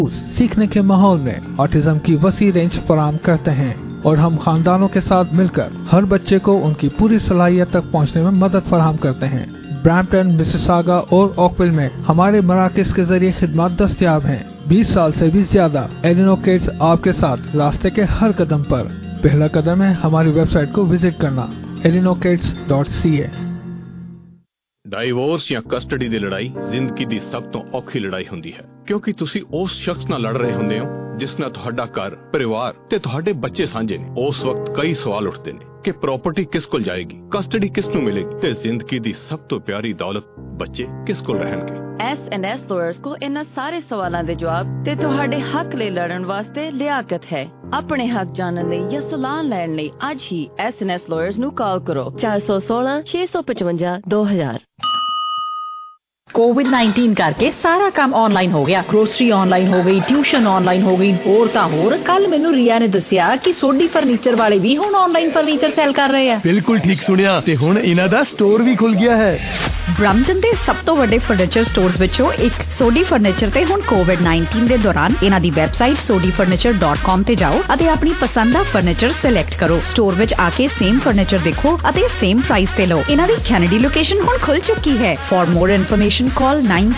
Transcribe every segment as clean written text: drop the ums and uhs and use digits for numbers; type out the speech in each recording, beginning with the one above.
सीखने के माहौल में ऑटिज्म की वसी रेंज फराहम करते हैं और हम खानदानों के साथ मिलकर हर बच्चे को उनकी पूरी सलाहियत तक पहुंचने में मदद फराहम करते हैं। ब्रैम्पटन, मिसिसागा और ओकविल में हमारे मराकज के जरिए खिदमत दस्तयाब हैं। 20 साल से भी ज्यादा एलिनो किड्स आपके साथ रास्ते के हर कदम पर। पहला कदम है हमारी वेबसाइट को विजिट करना elinokids.ca। ਡਾਈਵੋਰਸ ਜਾਂ ਕਸਟਡੀ ਦੀ ਲੜਾਈ ਜ਼ਿੰਦਗੀ ਦੀ ਸਭ ਤੋਂ ਔਖੀ ਲੜਾਈ ਹੁੰਦੀ ਹੈ, ਕਿਉਂਕਿ ਤੁਸੀਂ ਉਸ ਸ਼ਖਸ ਨਾਲ ਲੜ ਰਹੇ ਹੁੰਦੇ ਹੋ ਜਿਸ ਨਾਲ ਤੁਹਾਡਾ ਘਰ, ਪਰਿਵਾਰ ਤੇ ਤੁਹਾਡੇ ਬੱਚੇ ਸਾਂਝੇ ਨੇ। ਉਸ ਵਕਤ ਕਈ ਸਵਾਲ ਉੱਠਦੇ ਨੇ ਕਿ ਪ੍ਰਾਪਰਟੀ ਕਿਸ ਕੋਲ ਜਾਏਗੀ, ਕਸਟਡੀ ਕਿਸ ਨੂੰ ਮਿਲੇਗੀ ਤੇ ਜ਼ਿੰਦਗੀ ਦੀ ਸਭ ਤੋਂ ਪਿਆਰੀ ਦੌਲਤ ਬੱਚੇ ਕਿਸ ਕੋਲ ਰਹਿਣਗੇ। S&S ਲਾਇਰਸ ਕੋ ਇਹਨਾਂ ਸਾਰੇ ਸਵਾਲਾਂ ਦੇ ਜਵਾਬ ਤੇ ਤੁਹਾਡੇ ਹੱਕ ਲਈ ਲੜਨ ਵਾਸਤੇ ਲਿਆਕਤ ਹੈ। ਆਪਣੇ ਹੱਕ ਜਾਣਨ ਲਈ ਜਾਂ ਸਲਾਹ ਲੈਣ ਲਈ ਅੱਜ ਹੀ S&S ਲਾਇਰਸ ਨੂੰ ਕਾਲ ਕਰੋ 416 655 2000। कोविड-19 करके सारा काम ऑनलाइन हो गया। ग्रोसरी ऑनलाइन हो गई, ट्यूशन ऑनलाइन हो गई, होर तां होर। कल मैनू रिया ने दसिया कि सोडी फर्नीचर वाले भी हुण ऑनलाइन फर्नीचर सेल कर रहे हैं। बिल्कुल ठीक सुनिया ते हुण इन्हां दा स्टोर भी खुल गया है। ब्रैम्पटन दे सब तो वड्डे फर्नीचर स्टोर्स विचों एक सोडी फर्नीचर ते हुण कोविड-19 दे दौरान इन्हां दी वैबसाइट sodifurniture.com ते जाओ अते अपनी पसंद दा फर्नीचर सिलेक्ट करो। स्टोर विच आके सेम फर्नीचर देखो अते सेम प्राइस ते लो। इन्हां दी कैनेडी लोकेशन हुण खुल चुकी है। For more information call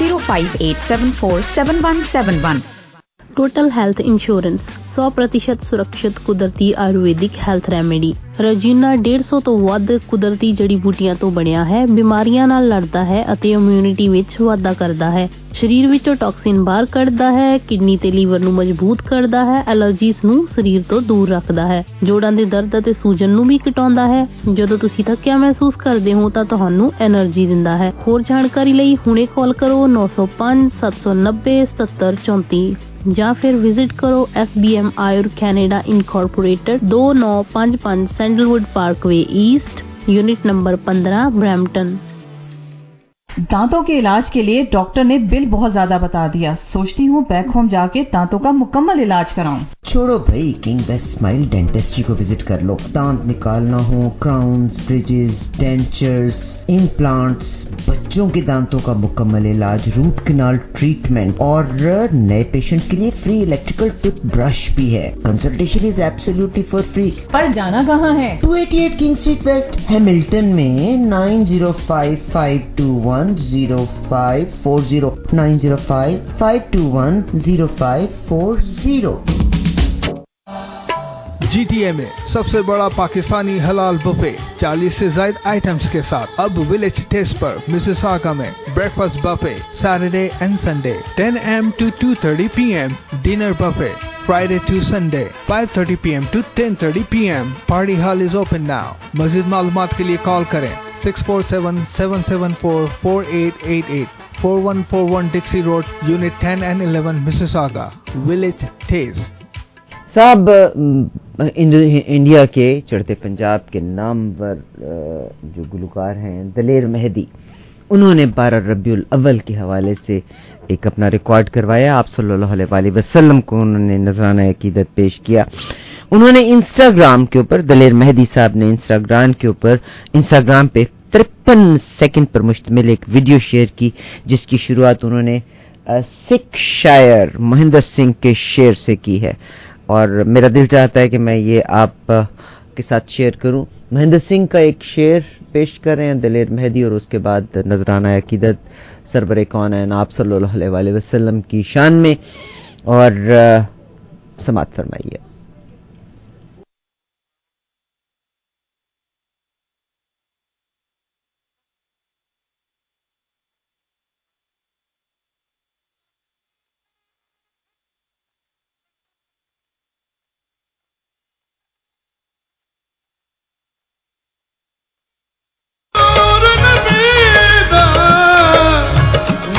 9058747171। Total health insurance 100% सुरक्षित कुदरती आयुर्वेदिक हेल्थ रेमेडी। ਰਜੀਨਾ 150 ਤੋਂ ਵੱਧ ਕੁਦਰਤੀ ਜੜੀ ਬੂਟੀਆਂ ਤੋਂ ਬਣਿਆ ਹੈ। ਬਿਮਾਰੀਆਂ ਨਾਲ ਲੜਦਾ ਹੈ ਅਤੇ ਇਮਿਊਨਿਟੀ ਵਿੱਚ ਵਾਧਾ ਕਰਦਾ ਹੈ। ਸਰੀਰ ਵਿੱਚੋਂ ਟੌਕਸਿਨ ਬਾਹਰ ਕੱਢਦਾ ਹੈ। ਕਿਡਨੀ ਤੇ ਲੀਵਰ ਨੂੰ ਮਜ਼ਬੂਤ ਕਰਦਾ ਹੈ। ਐਲਰਜੀਜ਼ ਨੂੰ ਸਰੀਰ ਤੋਂ ਦੂਰ ਰੱਖਦਾ ਹੈ। ਜੋੜਾਂ ਦੇ ਦਰਦ ਅਤੇ ਸੂਜਨ ਨੂੰ ਵੀ ਘਟਾਉਂਦਾ ਹੈ। ਜਦੋਂ ਤੁਸੀਂ ਥੱਕਿਆ ਮਹਿਸੂਸ ਕਰਦੇ ਹੋ ਤਾਂ ਤੁਹਾਨੂੰ એનર્ਜੀ ਦਿੰਦਾ ਹੈ। ਹੋਰ ਜਾਣਕਾਰੀ ਲਈ ਹੁਣੇ ਕਾਲ ਕਰੋ 905 790 7734 ਜਾਂ ਫਿਰ ਵਿਜ਼ਿਟ ਕਰੋ SBM Ayur Canada incorporated 2955 sandalwood parkway east, unit number 15, Brampton. दांतों के इलाज के लिए डॉक्टर ने बिल बहुत ज्यादा बता दिया। सोचती हूँ बैक होम जाके दांतों का मुकम्मल इलाज कराऊं। छोड़ो भाई, किंग बेस्ट स्माइल डेंटिस्ट्री को विजिट कर लो। दांत निकालना हो, क्राउन्स, ब्रिजेस, डेंचर्स, इम्प्लांट्स, बच्चों के दांतों का मुकम्मल इलाज, रूट कैनाल ट्रीटमेंट और नए पेशेंट्स के लिए फ्री इलेक्ट्रिकल टूथब्रश भी है। Consultation is absolutely for free. पर जाना कहाँ है? 288 किंग स्ट्रीट वेस्ट, हैमिल्टन में 9055210540 9055210540। GTA में सबसे बड़ा पाकिस्तानी हलाल बुफे 40 से ज्यादा आइटम्स के साथ अब विलेज टेस्ट पर मिसिसागा में breakfast buffet Saturday and Sunday 10 AM to 2:30 PM, dinner buffet Friday to Sunday 5:30 PM to 10:30 PM। Party hall is open now. मजीद मालूमात के लिए कॉल करें 647-774-4888 4141 Dixie Road, Unit 10 and 11, Mississauga, Village Taste। साहब, India के चढ़ते पंजाब के नामवर जो गुलकार हैं दलेर मेहदी, उन्होंने 12 रबीउल अव्वल के हवाले से एक अपना रिकॉर्ड करवाया। आप सल्लल्लाहु अलैहि वसल्लम को उन्होंने नजराना अकीदत पेश किया। उन्होंने इंस्टाग्राम के ऊपर, दलेर मेहदी साहब ने इंस्टाग्राम पे 53 सेकंड पर मुश्तमिल एक वीडियो शेयर की, जिसकी शुरुआत उन्होंने सिख शायर महेंद्र सिंह के शेर से की है और मेरा दिल चाहता है कि मैं ये आप के साथ शेयर करूं। महेंद्र सिंह का एक शेर पेश कर रहे हैं दलेर मेहदी और उसके बाद नजराना अकीदत सरबरे कौन है आप सल्लल्लाहु अलैहि वसल्लम की शान में, और समाअत फरमाइए।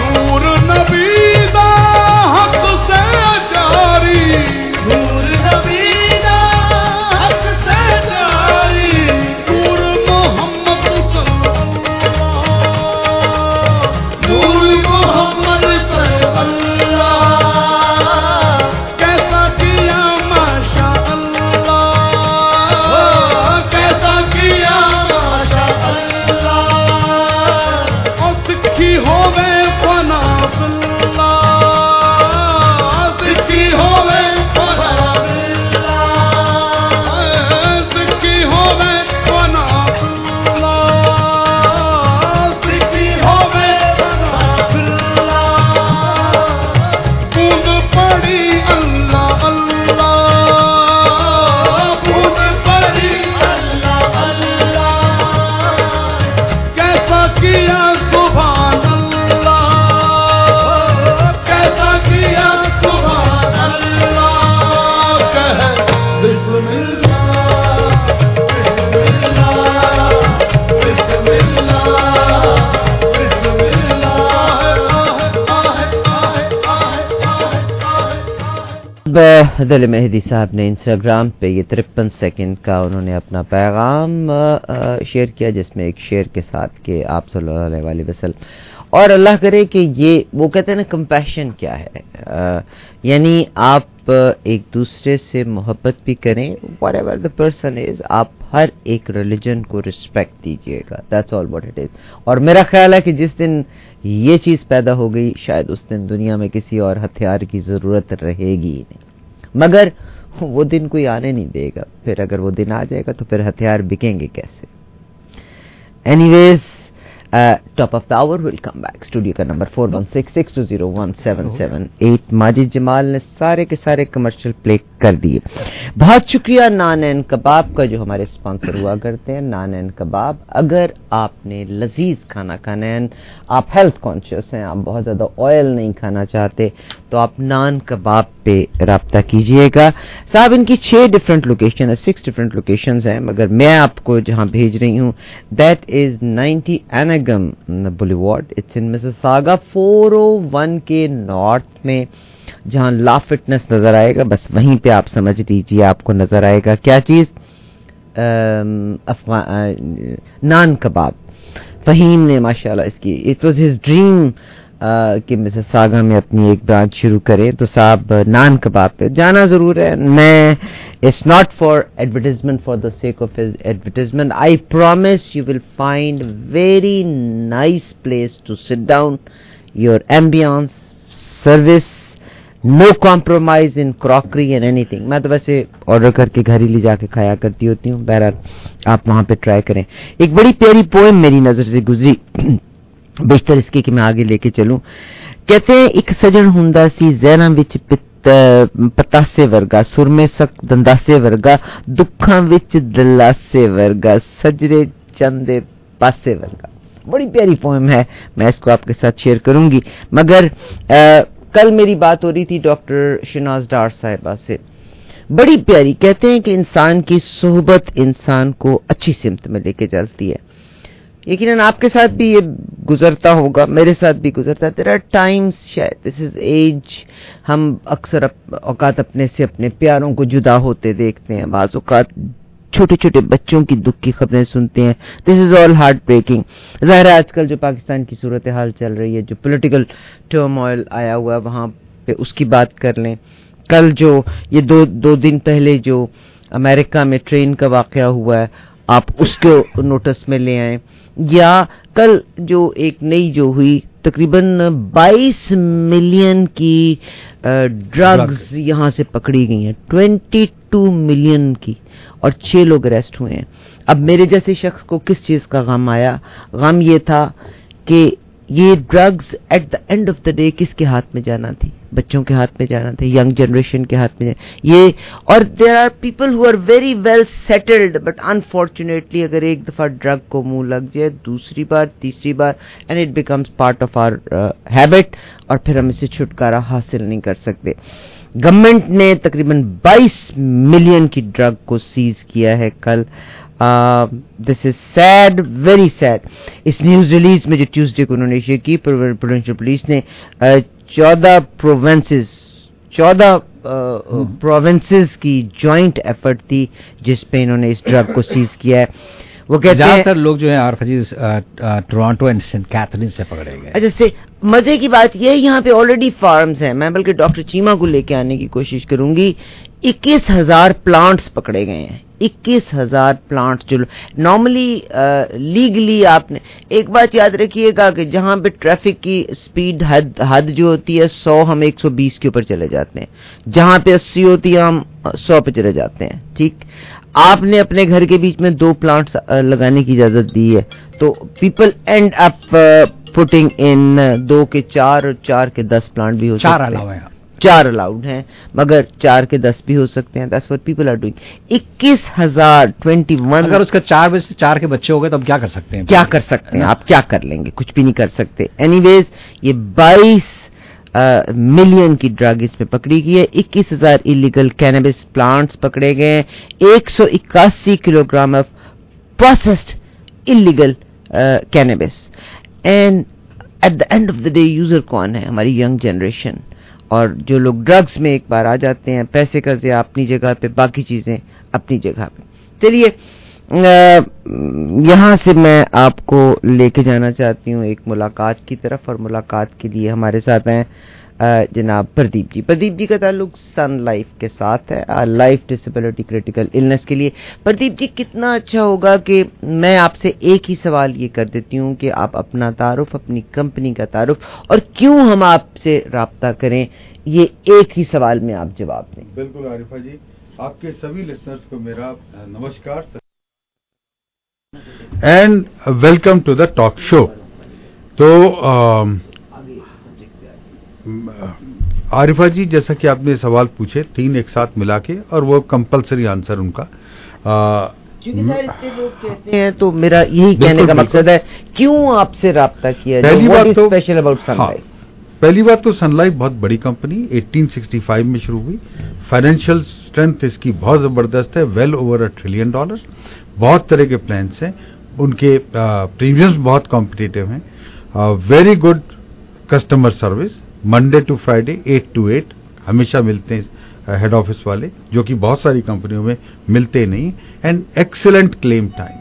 नूर दले मेहदी साहब ने इंस्टाग्राम पे ये 53 सेकंड का उन्होंने अपना पैगाम शेयर किया, जिसमें एक शेर के साथ कि आप सल्लल्लाहु अलैहि वसल्लम, और अल्लाह करे कि ये वो कहते हैं ना कंपैशन क्या है, यानी आप एक दूसरे से मोहब्बत भी करें, व्हाटएवर द पर्सन इज, आप हर एक रिलीजन को रिस्पेक्ट दीजिएगा, that's all what it is. और मेरा ख्याल है कि जिस दिन ये चीज़ पैदा हो गई, शायद उस दिन दुनिया में किसी और हथियार की ज़रूरत रहेगी ही नहीं, मगर वो दिन कोई आने नहीं देगा। फिर अगर वो दिन आ जाएगा तो फिर हथियार बिकेंगे कैसे? Anyways, top of the hour will come back. Studio का नंबर 4166201778। माजिद जमाल ने सारे के सारे कमर्शियल प्ले कर दिए। बहुत शुक्रिया नान एंड कबाब का, जो हमारे स्पॉन्सर हुआ करते हैं। नान एंड कबाब, अगर आपने लजीज खाना खाना है, आप हेल्थ कॉन्शियस हैं, आप बहुत ज़्यादा ऑयल नहीं खाना चाहते, तो आप नान कबाब पे राब्ता कीजिएगा। साहब इनकी 6 डिफरेंट लोकेशन है, 6 डिफरेंट लोकेशंस हैं, मगर मैं आपको जहां भेज रही हूं that is 90 Annagem boulevard, it's in Mississauga, 401 के नॉर्थ में, जहां ला फिटनेस नजर आएगा, बस वहीं पे आप समझ लीजिए आपको नजर आएगा क्या चीज, नान कबाब। फहीम ने माशाल्लाह इसकी, इट वाज हिज ड्रीम कि मिसिसागा में अपनी एक ब्रांच शुरू करें, तो साहब नान कबाब पे जाना जरूर है। मैं, it's not for advertisement for the sake of advertisement, I promise you will find very nice place to sit down, your ambience, service, no compromise in crockery and anything. मैं तो वैसे ऑर्डर करके घर ही ले जाके खाया करती होती हूँ, बहरहाल आप वहां पे ट्राई करें। एक बड़ी प्यारी पोएम मेरी नजर से गुजरी, बेशतर इसके कि मैं आगे लेके चलूं। कहते हैं, एक सजन हुंदा सी ज़हनां विच पतासे वर्गा, सुरमे सख्त दंदासे वर्गा, दुखां विच दलासे वर्गा, सजरे चंदे पासे वर्गा। बड़ी प्यारी पोएम है, मैं इसको आपके साथ शेयर करूंगी। मगर कल मेरी बात हो रही थी डॉक्टर शनाज डार साहिबा से, बड़ी प्यारी। कहते हैं कि इंसान की सोहबत इंसान को अच्छी सिमत में लेके चलती है। यकीनन आपके साथ भी ये गुजरता होगा, मेरे साथ भी गुजरता है। देयर आर टाइम्स, शायद दिस इज एज, हम अक्सर औकात अपने से, अपने प्यारों को जुदा होते देखते हैं, बाज़ औकात छोटे छोटे बच्चों की दुख की खबरें सुनते हैं। This is all heartbreaking. ज़ाहिर है आजकल जो पाकिस्तान की सूरत हाल चल रही है, जो पॉलिटिकल टर्मोइल आया हुआ है, वहाँ पे उसकी बात कर लें। कल जो ये दो दिन पहले जो अमेरिका में ट्रेन का वाकया हुआ है, आप उसको नोटिस में ले आए, या कल जो एक नई जो हुई, तकरीबन 22 मिलियन की ड्रग्स यहां से पकड़ी गई हैं, 22 मिलियन की, और 6 लोग अरेस्ट हुए हैं। अब मेरे जैसे शख्स को किस चीज का गम आया? गम ये था कि ये drugs at the end of the day किसके हाथ में जाना थी? बच्चों के हाथ में जाना था, यंग जनरेशन के हाथ में ये। और there are people who are very well settled, but unfortunately अगर एक दफा ड्रग को मुंह लग जाए, दूसरी बार, तीसरी बार, and it becomes part of our habit, और फिर हम इससे छुटकारा हासिल नहीं कर सकते। गवर्नमेंट ने तकरीबन 22 मिलियन की ड्रग को सीज किया है कल। This is sad, very sad. इस न्यूज रिलीज में जो ट्यूसडे को उन्होंने इशू की, प्रोविंशियल पुलिस ने 14 प्रोविंसेस की जॉइंट एफर्ट थी जिस पे इन्होंने इस ड्रग को सीज किया है। वो कहते हैं ज्यादातर लोग जो है आरफजीज टोरंटो एंड सेंट कैथरीन से पकड़े गए। अच्छा, से मजे की बात ये, यहाँ पे ऑलरेडी फार्म्स हैं। मैं बल्कि डॉक्टर चीमा को लेके आने की कोशिश करूंगी। 21,000 प्लांट्स पकड़े गए हैं, 21,000 प्लांट्स, जो नॉर्मली लीगली। आपने एक बात याद रखिएगा कि जहां पे ट्रैफिक की स्पीड हद जो होती है 100, हम 120 के ऊपर चले जाते हैं, जहां पे 80 होती है हम 100 पे चले जाते हैं। ठीक, आपने अपने घर के बीच में 2 प्लांट्स लगाने की इजाजत दी है, तो people end up putting in 2 के 4 और 4 के 10 प्लांट भी हो सकते हैं। 4 अलाउड हैं, मगर 4 के 10 भी हो सकते हैं। That's what people are doing. 21,021। अगर उसका 4 बजे से 4 के बच्चे हो गए तो अब क्या कर सकते हैं? क्या कर सकते हैं? आप क्या कर लेंगे? कुछ भी नहीं कर सकते। एनीवेज, ये 22 मिलियन की ड्रग इसमें पकड़ी गई है। 21,000 इलीगल कैनबिस प्लांट्स पकड़े गए हैं। 181 kilogram of processed illegal cannabis. And at the end of the day user कौन है? हमारी यंग जनरेशन। اور جو لوگ ڈرگز میں ایک بار آ جاتے ہیں، پیسے کا ضیاع اپنی جگہ پہ، باقی چیزیں اپنی جگہ پہ. چلیے یہاں سے میں آپ کو لے کے جانا چاہتی ہوں ایک ملاقات کی طرف، اور ملاقات کے لیے ہمارے ساتھ ہیں جناب پردیپ جی. پردیپ جی کا تعلق سن لائف کے ساتھ ہے، لائف ڈسیبلٹی کریٹیکل النس کے لیے. پردیپ جی کتنا اچھا ہوگا کہ میں آپ سے ایک ہی سوال یہ کر دیتی ہوں کہ آپ اپنا تعارف، اپنی کمپنی کا تعارف اور کیوں ہم آپ سے رابطہ کریں، یہ ایک ہی سوال میں آپ جواب دیں. بالکل عارفہ جی، آپ کے سبھی لسنرز کو میرا نمسکار and welcome to the talk show. تو عارفہ جی، جیسا کہ آپ نے سوال پوچھے 3 ایک ساتھ ملا کے، اور وہ کمپلسری آنسر ان کا، کیونکہ سر اتنے لوگ کہتے ہیں تو میرا یہی کہنے کا مقصد ہے کیوں آپ سے رابطہ کیا جائے. پہلی بات تو اسپیشل اباؤٹ سن لائف. پہلی بات تو سن لائف بہت بڑی کمپنی 1865 میں شروع ہوئی. فائنینشیل اسٹرینتھ اس کی بہت زبردست ہے، ویل اوور $1 ٹریلین. بہت طرح کے پلانس ہیں، ان کے پریمیمز بہت کمپٹیٹیو ہیں. Very good customer service, Monday to Friday 8 to 8 ہمیشہ ملتے ہیں ہیڈ آفس والے، جو کہ بہت ساری کمپنیوں میں ملتے نہیں. اینڈ ایکسلنٹ کلیم ٹائم،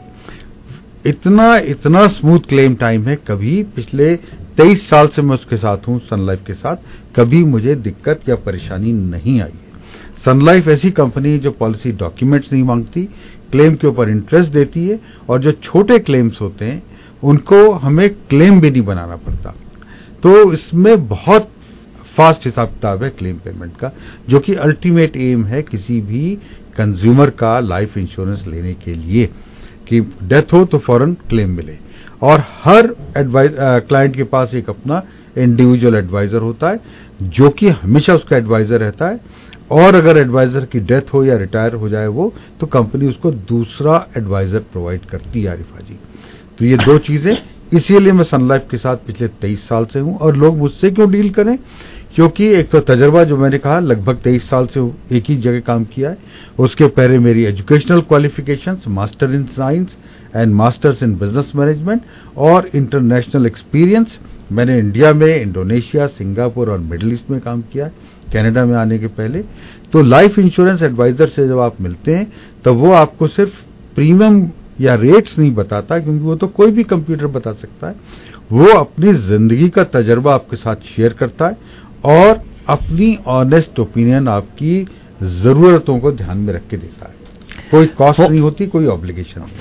اتنا اسموتھ کلیم ٹائم ہے. کبھی پچھلے 23 سال سے میں اس کے ساتھ ہوں، سن لائف کے ساتھ، کبھی مجھے دقت یا پریشانی نہیں آئی ہے. سن لائف ایسی کمپنی جو پالیسی ڈاکیومنٹس نہیں مانگتی، کلیم کے اوپر انٹرسٹ دیتی ہے، اور جو چھوٹے کلیمز ہوتے ہیں ان کو ہمیں کلیم بھی نہیں بنانا پڑتا. تو اس میں بہت فاسٹ حساب کتاب ہے کلیم پیمنٹ کا، جو کہ الٹیمیٹ ایم ہے کسی بھی کنزیومر کا لائف انشورنس لینے کے لیے، کہ ڈیتھ ہو تو فوراً کلیم ملے. اور ہر کلائنٹ کے پاس ایک اپنا انڈیویجول ایڈوائزر ہوتا ہے، جو کہ ہمیشہ اس کا ایڈوائزر رہتا ہے. اور اگر ایڈوائزر کی ڈیتھ ہو یا ریٹائر ہو جائے وہ، تو کمپنی اس کو دوسرا ایڈوائزر پرووائڈ کرتی ہے. عارفہ جی، تو یہ 2 چیزیں، اسی لیے میں سن لائف کے ساتھ پچھلے 23 سال سے ہوں. اور لوگ مجھ سے کیوں ڈیل کریں؟ کیونکہ ایک تو تجربہ، جو میں نے کہا لگ بھگ 23 سال سے ایک ہی جگہ کام کیا ہے. اس کے پہلے میری educational qualifications, master in science and masters in business management, اور انٹرنیشنل ایکسپیرینس. میں نے انڈیا میں، انڈونیشیا، سنگاپور اور مڈل ایسٹ میں کام کیا ہے، کینیڈا میں آنے کے پہلے. تو لائف انشورنس ایڈوائزر سے جب آپ ملتے ہیں تو وہ آپ کو صرف پریمیم یا ریٹس نہیں بتاتا، کیونکہ وہ تو کوئی بھی کمپیوٹر بتا سکتا ہے. وہ اپنی زندگی کا تجربہ آپ کے ساتھ شیئر کرتا ہے، اور اپنی آنیسٹ اوپینین آپ کی ضرورتوں کو دھیان میں رکھ کے دیتا ہے. کوئی کاسٹ نہیں ہوتی، کوئی آبلیگیشن نہیں.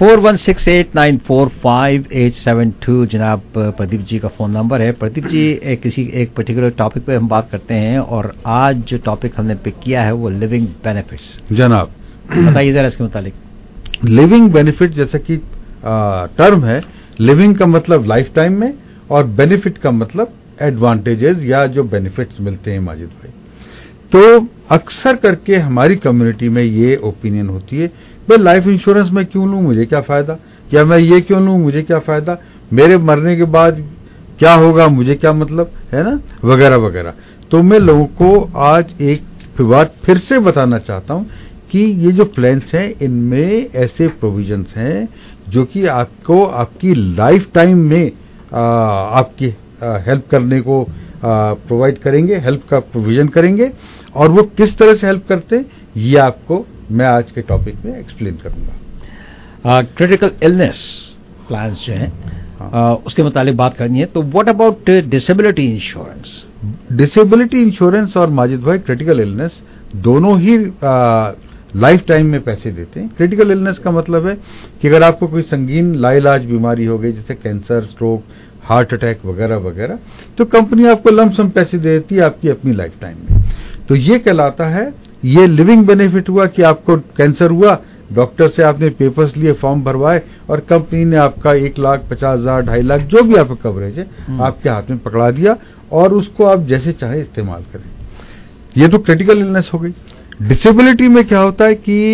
4168945872 جناب پردیپ جی کا فون نمبر ہے. پردیپ جی، کسی ایک پرٹیکولر ٹاپک پہ ہم بات کرتے ہیں، اور آج جو ٹاپک ہم نے پک کیا ہے وہ لیونگ بینیفٹس. جناب بتائیے ذرا اس کے متعلق. لیونگ بینیفٹ جیسا کہ ٹرم ہے، لیونگ کا مطلب لائف ٹائم میں، اور بینیفٹ کا مطلب ایڈوانٹیجز یا جو بینیفٹس ملتے ہیں. ماجد بھائی، تو اکثر کر کے ہماری کمیونٹی میں یہ اوپینین ہوتی ہے، بھائی لائف انشورنس میں کیوں لوں، مجھے کیا فائدہ، یا میں یہ کیوں لوں، مجھے کیا فائدہ، میرے مرنے کے بعد کیا ہوگا، مجھے کیا مطلب ہے نا، وغیرہ وغیرہ. تو میں لوگوں کو آج ایک بات پھر سے بتانا چاہتا ہوں کہ یہ جو پلانس ہیں، ان میں ایسے پروویژنس ہیں جو کہ آپ کو آپ کی لائف ٹائم میں آپ کی ہیلپ کرنے کو پرووائڈ کریں گے، ہیلپ کا پروویژن کریں گے. اور وہ کس طرح سے ہیلپ کرتے ہیں، یہ آپ کو میں آج کے ٹاپک میں ایکسپلین کروں گا. کریٹیکل النس پلانس جو ہیں اس کے متعلق بات کرنی ہے. تو what about disability insurance? Disability insurance اور ماجد بھائی کریٹیکل النس دونوں ہی لائف ٹائم میں پیسے دیتے ہیں. کریٹیکل النس کا مطلب ہے کہ اگر آپ کو کوئی سنگین لا علاج بیماری ہو گئی، جیسے کینسر، اسٹروک، ہارٹ اٹیک وغیرہ وغیرہ، تو کمپنی آپ کو لم سم پیسے دے دیتی ہے آپ کی اپنی لائف ٹائم میں. تو یہ کہلاتا ہے، یہ لیونگ بینیفٹ ہوا کہ آپ کو کینسر ہوا، ڈاکٹر سے آپ نے پیپرز لیے، فارم بھروائے، اور کمپنی نے آپ کا 1,50,000 2,50,000 جو بھی آپ کا کوریج ہے آپ کے ہاتھ میں پکڑا دیا، اور اس کو آپ جیسے چاہیں استعمال کریں. یہ تو کریٹیکل النس ہو گئی. ڈسیبلٹی میں کیا ہوتا ہے کہ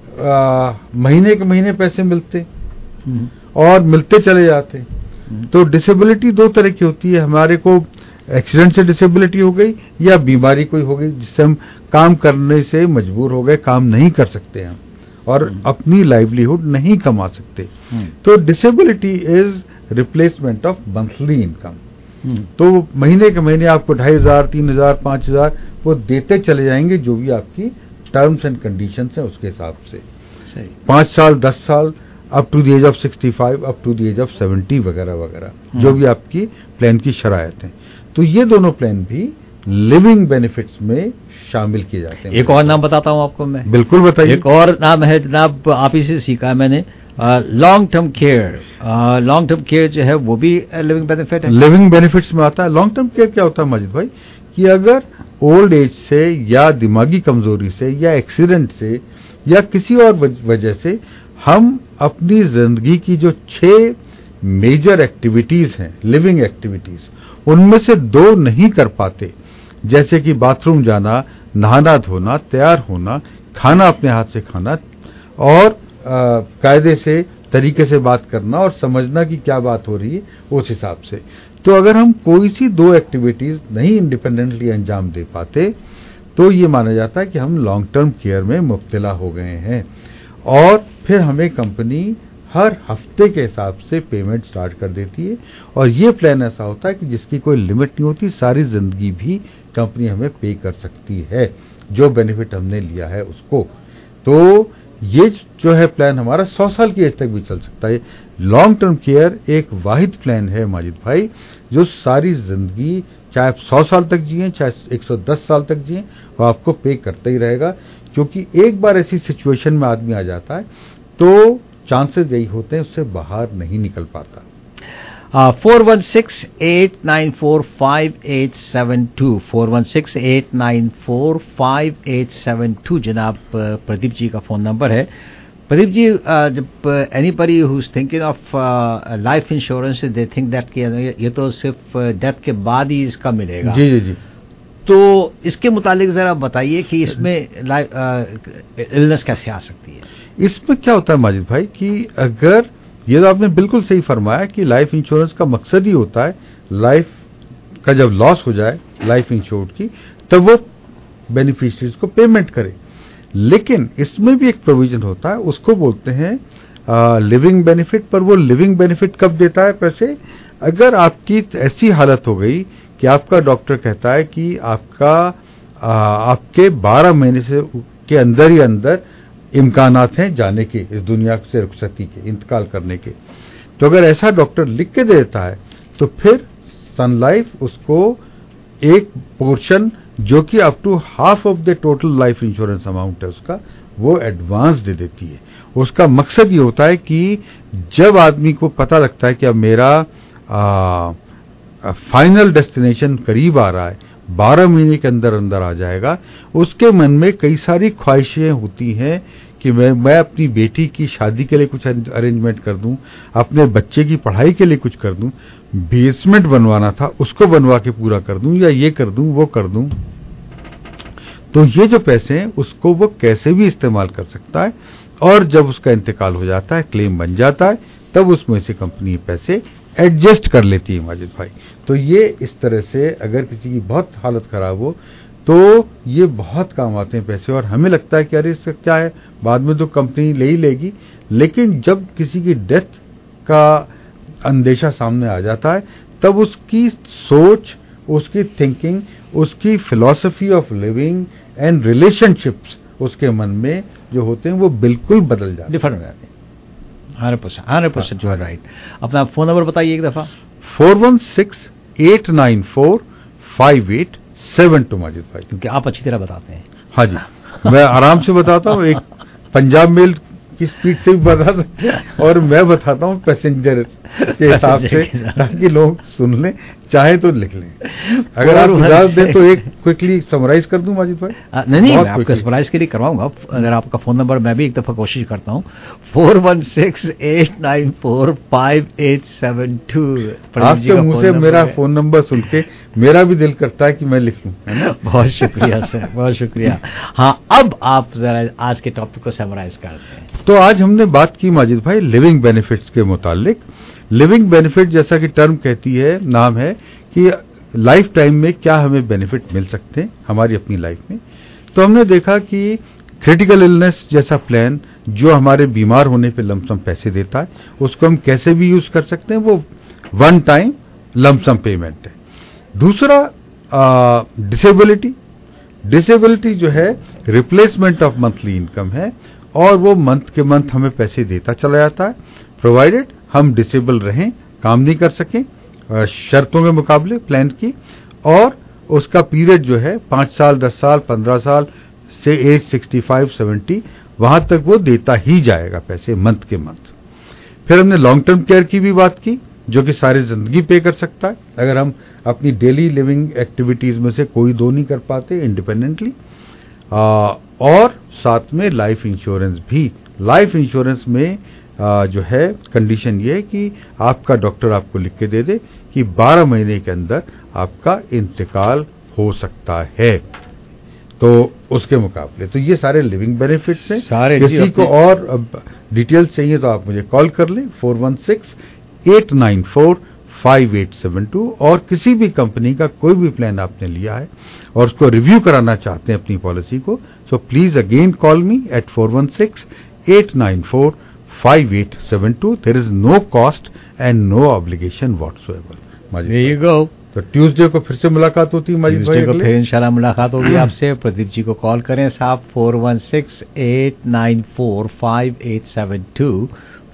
مہینے کے مہینے پیسے ملتے اور ملتے چلے جاتے. تو ڈسیبلٹی 2 طرح کی ہوتی ہے. ہمارے کو ایکسیڈنٹ سے ڈسیبلٹی ہو گئی، یا بیماری کوئی ہو گئی جس سے ہم کام کرنے سے مجبور ہو گئے، کام نہیں کر سکتے ہم، اور اپنی لائیولیہڈ نہیں کما سکتے. تو disability is replacement of monthly income. تو مہینے کے مہینے آپ کو 2,500 3,000 5,000 वो देते चले जाएंगे जो भी आपकी टर्म्स एंड कंडीशंस हैं उसके हिसाब से। 5 साल, 10 साल, up to the age of 65, up to the age of 70 वगैरह वगैरह, जो भी आपकी प्लान की शरायत है। तो ये दोनों प्लान भी लिविंग बेनिफिट्स में शामिल किए जाते हैं। एक और नाम बताता हूं आपको मैं। बिल्कुल बताइए। एक और नाम है जनाब, आप ही से सीखा है मैंने, long term care. Long term care जो है वो भी लिविंग बेनिफिट है। लिविंग बेनिफिट्स में आता है। लॉन्ग टर्म केयर क्या होता है माजिद भाई, कि अगर ओल्ड एज से या दिमागी कमजोरी से या एक्सीडेंट से या किसी और वजह से हम अपनी जिंदगी की जो 6 मेजर एक्टिविटीज हैं, लिविंग एक्टिविटीज, उनमें से 2 नहीं कर पाते, जैसे कि बाथरूम जाना, नहाना धोना, तैयार होना, खाना अपने हाथ से खाना और कायदे से तरीके से बात करना और समझना कि क्या बात हो रही है उस हिसाब से। तो अगर हम कोई सी 2 एक्टिविटीज नहीं इंडिपेंडेंटली अंजाम दे पाते तो ये माना जाता है कि हम लॉन्ग टर्म केयर में मुब्तला हो गए हैं, और फिर हमें कंपनी हर हफ्ते के हिसाब से पेमेंट स्टार्ट कर देती है। और ये प्लान ऐसा होता है कि जिसकी कोई लिमिट नहीं होती, सारी जिंदगी भी कंपनी हमें पे कर सकती है जो बेनिफिट हमने लिया है उसको। तो ये जो है प्लान हमारा 100 साल की एज तक भी चल सकता है। लॉन्ग टर्म केयर एक वाहिद प्लान है माजिद भाई, जो सारी जिंदगी, चाहे आप 100 साल तक जिए, चाहे 110 साल तक जिए, वो आपको पे करता ही रहेगा। क्योंकि एक बार ऐसी सिचुएशन में आदमी आ जाता है तो चांसेस यही होते हैं उससे बाहर नहीं निकल पाता। 416-894-5872 416-894-5872 जनाब प्रदीप जी का फोन नंबर है। प्रदीप जी, जब anybody who is thinking of life insurance, they think that कि ये तो सिर्फ डेथ के बाद ही इसका मिलेगा। जी जी जी। तो इसके मुतालिक जरा बताइए कि इसमें इलनेस कैसे आ सकती है। इसमें क्या होता है माजिद भाई कि अगर, ये तो आपने बिल्कुल सही फरमाया कि लाइफ इंश्योरेंस का मकसद ही होता है लाइफ का जब लॉस हो जाए लाइफ इंश्योर्ड की, तब वो बेनिफिशियरीज को पेमेंट करे। लेकिन इसमें भी एक प्रोविजन होता है, उसको बोलते हैं लिविंग बेनिफिट। पर वो लिविंग बेनिफिट कब देता है पैसे, अगर आपकी ऐसी हालत हो गई कि आपका डॉक्टर कहता है कि आपके 12 महीने से के अंदर ही अंदर इम्कानात हैं जाने के, इस दुनिया से रुखसती के, इंतकाल करने के। तो अगर ऐसा डॉक्टर लिख के देता है तो फिर सन लाइफ उसको एक पोर्शन जो कि up to half of the total life insurance amount है उसका, वो एडवांस दे देती है। उसका मकसद ये होता है कि जब आदमी को पता लगता है कि अब मेरा फाइनल डेस्टिनेशन करीब आ रहा है, 12 महीने के अंदर अंदर आ जाएगा, उसके मन में कई सारी ख्वाहिशें होती हैं कि मैं अपनी बेटी की शादी के लिए कुछ अरेंजमेंट कर दूं, अपने बच्चे की पढ़ाई के लिए कुछ कर दूं, बेसमेंट बनवाना था उसको बनवा के पूरा कर दूं, या ये कर दूं वो कर दूं। तो ये जो पैसे हैं उसको वो कैसे भी इस्तेमाल कर सकता है, और जब उसका इंतकाल हो जाता है, क्लेम बन जाता है, तब उसमें से कंपनी पैसे एडजस्ट कर लेती है माजिद भाई। तो ये इस तरह से अगर किसी की बहुत हालत खराब हो तो ये बहुत काम आते हैं पैसे। और हमें लगता है कि अरे इसका क्या है, बाद में तो कंपनी ले ही लेगी, लेकिन जब किसी की डेथ का अंदेशा सामने आ जाता है तब उसकी सोच, उसकी थिंकिंग, उसकी philosophy of living and relationships उसके मन में जो होते हैं वो बिल्कुल बदल जाते हैं, डिफरेंट हो जाते हैं। 100% जो है राइट। अपना फोन नंबर बताइए एक दफा। 416-894-5872 माजिद भाई। क्योंकि आप अच्छी तरह बताते हैं। हाँ जी, मैं आराम से बताता हूँ, एक पंजाब मेल की स्पीड से भी बता सकते हैं, और मैं बताता हूँ पैसेंजर के हिसाब से, ताकि लोग सुन लें, चाहे तो लिख लें। अगर आप इजाजत दें तो एक क्विकली समराइज कर दूं माजिद भाई। नहीं, मैं आपको समराइज के लिए करवाऊंगा। अगर आपका फोन नंबर मैं भी एक दफा कोशिश करता हूँ, 416-894-5872। आपके मुंह से मेरा फोन नंबर सुन के मेरा भी दिल करता है कि मैं लिख लूं, है ना। बहुत शुक्रिया सर, बहुत शुक्रिया। हाँ, अब आप जरा आज के टॉपिक को समराइज करते हैं। तो आज हमने बात की माजिद भाई लिविंग बेनिफिट्स के मुतालिक। लिविंग बेनिफिट जैसा कि टर्म कहती है, नाम है कि लाइफ टाइम में क्या हमें बेनिफिट मिल सकते हैं हमारी अपनी लाइफ में। तो हमने देखा कि क्रिटिकल इलनेस जैसा प्लान जो हमारे बीमार होने पे लमसम पैसे देता है, उसको हम कैसे भी यूज कर सकते हैं, वो वन टाइम लमसम पेमेंट है। दूसरा डिसेबिलिटी, डिसेबिलिटी जो है रिप्लेसमेंट ऑफ मंथली इनकम है और वो मंथ के मंथ हमें पैसे देता चला जाता है, प्रोवाइडेड हम डिसेबल रहें, काम नहीं कर सकें शर्तों के मुकाबले प्लान की, और उसका पीरियड जो है 5 साल 10 साल 15 साल से एज 65-70 वहां तक वो देता ही जाएगा पैसे मंथ के मंथ। फिर हमने लॉन्ग टर्म केयर की भी बात की जो कि सारी जिंदगी पे कर सकता है अगर हम अपनी डेली लिविंग एक्टिविटीज में से कोई दो नहीं कर पाते इंडिपेंडेंटली, और साथ में लाइफ इंश्योरेंस भी। लाइफ इंश्योरेंस में जो है कंडीशन ये है कि आपका डॉक्टर आपको लिख के दे दे कि 12 महीने के अंदर आपका इंतकाल हो सकता है, तो उसके मुकाबले तो ये सारे लिविंग बेनिफिट्स हैं। सारे किसी को और डिटेल्स चाहिए तो आप मुझे कॉल कर लें 416-894-5872, और किसी भी कंपनी का कोई भी प्लान आपने लिया है और उसको रिव्यू कराना चाहते हैं अपनी पॉलिसी को, so please again call me at 416-894-5872. There is no cost and no obligation whatsoever. There you go. तो ट्यूसडे को फिर से मुलाकात होती है माजिद भाई, को फिर इंशाल्लाह मुलाकात होगी आपसे। प्रदीप जी को कॉल करें साहब 416-894-5872,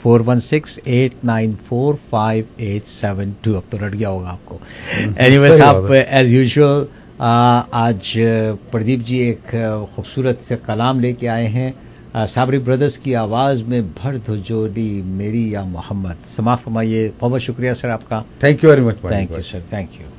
416-894-5872। अब तो रट गया होगा आपको। एनीवे साहब एज यूजुअल आज प्रदीप जी एक खूबसूरत से कलाम लेके आए हैं, साबरी ब्रदर्स की आवाज में भर दो जोड़ी मेरी या मोहम्मद। समाप्त फरमाइए। बहुत शुक्रिया सर आपका। Thank you very much. Thank you sir, thank you.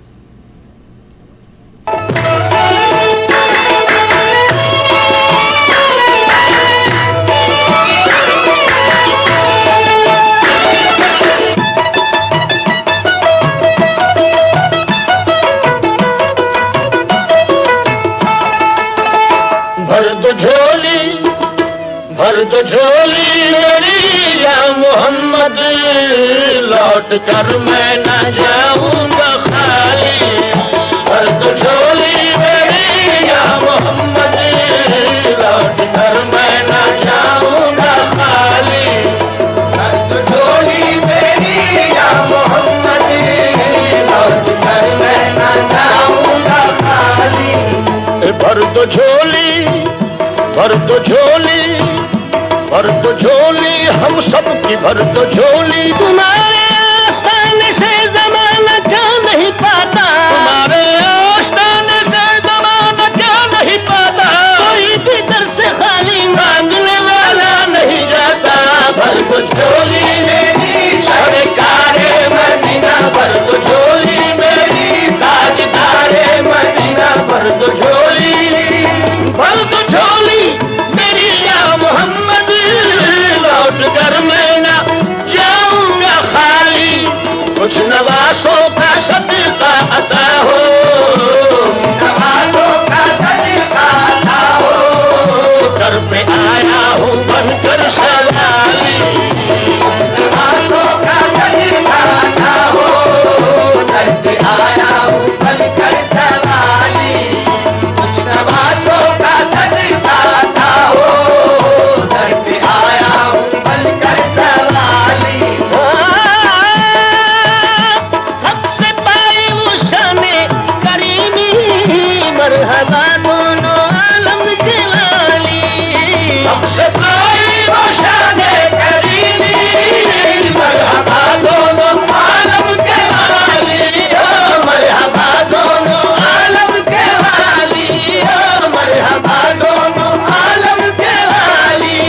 भर दो झोली मेरी या मोहम्मद, लौट कर मैं न जाऊंगा खाली। भर दो झोली मेरी या मोहम्मद, लौट कर मैं न जाऊंगा खाली। भर दो झोली मेरी या मोहम्मद, लौट कर मैं न जाऊंगा खाली। भर दो झोली, भर दो झोली, भर दो झोली हम सबकी भर दो झोली। तुम्हारे आस्थाने से ज़माना क्या नहीं पाता, तुम्हारे आस्थाने से ज़माना क्या नहीं पाता। कोई भी दर से खाली मांगने वाला नहीं जाता। भर दो झोली मेरी सरकारे मदीना, भर दो झोली मेरी ताजदारे मदीना। भर दो झोली, भर दो झोली मेरी या मोहम्मद, लौट कर मैं न जाऊंगा खाली। कुछ नवासों का सदका अता हो, नवासों का सदका अता हो। घर पे आया हूँ बनकर सवाली, नवासों का सदका अता हो। घर पे आया हूँ बनकर सवाली, कुछ नवासों का सदका अता हो। घर पे आया हूँ बनकर सवाली। हक से पाई वो शाने करीमी, मरहबा दोनों आलम के वाली। हक से पाई वो शाने करीमी, मरहबा दोनों आलम के वाली। मरहबा दोनों आलम के वाली, मरहबा दोनों आलम के वाली।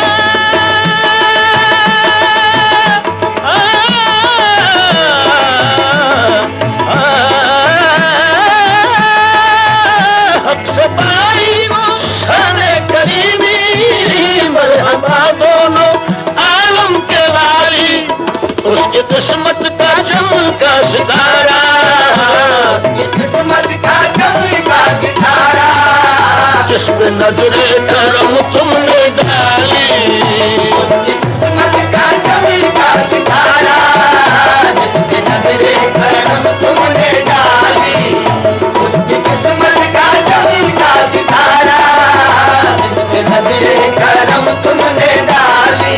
हक से पाई वो शाने करीमी, मरहबा दोनों आलम के वाली। उसकी किस्मत का चमका सितारा, उसकी किस्मत का चमका सितारा। जिस पे नजरे करम तुमने डाली, उसकी किस्मत का चमका सितारा। जिस पे नजरे करम तुमने डाली, उसकी किस्मत का चमका सितारा। जिस पे नजरे करम तुमने डाली।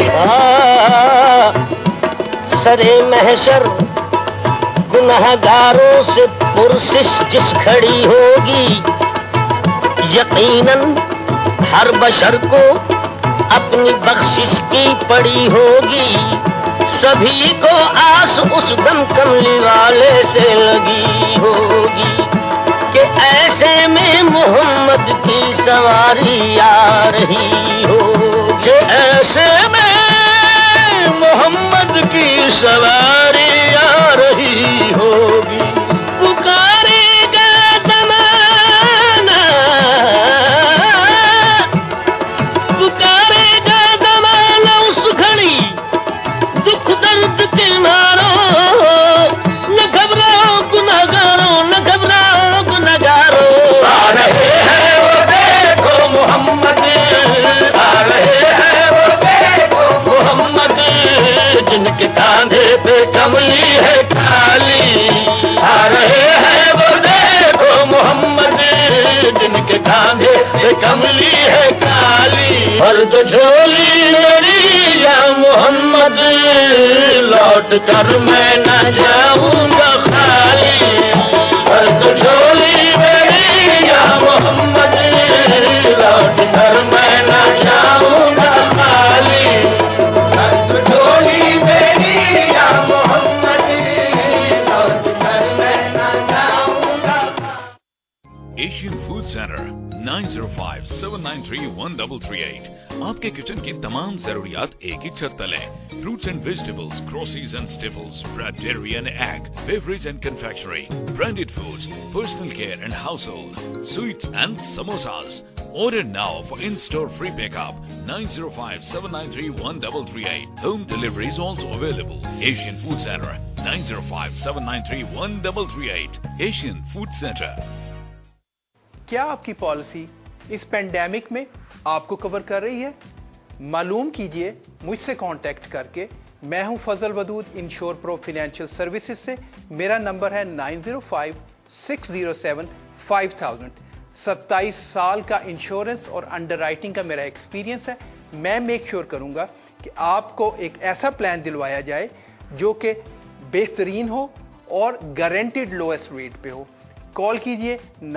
सरे महशर गुनहगारों से पुरसिश जिस खड़ी होगी, یقیناً ہر بشر کو اپنی بخشش کی پڑی ہوگی، سبھی کو آس اس دم کملی والے سے لگی ہوگی کہ ایسے میں محمد کی سواری آ رہی ہوگی، ایسے میں محمد کی سواری آ رہی ہوگی۔ پکارے گا زمانہ، پکارے گا زمانہ اس گھڑی، دکھ درد کے مارو، نہ گھبراؤ گنہگاروں، نہ گھبراؤ گنہگاروں، آ رہے ہیں وہ دیکھو محمد، آ رہے ہیں وہ دیکھو محمد، جن کے کاندھے پہ کملی ہے کالی، آ رہے ہیں وہ دیکھو محمد، جن کے کاندھے پہ کملی ہے کالی، فرد جھولی میری یا محمد، لوٹ کر میں نہ جاؤں گا خالی، فرد جھولی میری یا محمد، لوٹ کر میں نہ جاؤں گا خالی، فرد جھولی میری یا محمد، لوٹ کر میں نہ جاؤں گا خالی۔ ایشین فوڈ سینٹر 9057931338 آپ کے کچن کی تمام ضروریات ایک ہی چھت تلے، fruits and vegetables, groceries and staples, bread, dairy and egg, beverage and confectionery, branded foods, personal care and household, sweets and samosas. Order now for in-store free pickup 9057931338. Home delivery is also available. Asian Food Center 9057931338. Asian Food Center. کیا آپ کی policy اس pandemic میں آپ کو کور کر رہی ہے؟ معلوم کیجئے مجھ سے کانٹیکٹ کر کے۔ میں ہوں Fazal Wadood insure pro financial services سے۔ میرا نمبر ہے 9056075000۔ 27 سال کا انشورنس اور انڈر رائٹنگ کا میرا ایکسپیرینس ہے۔ میں میک شیور کروں گا کہ آپ کو ایک ایسا پلان دلوایا جائے جو کہ بہترین ہو اور گارنٹیڈ لوئسٹ ریٹ پہ ہو۔ کال کیجئے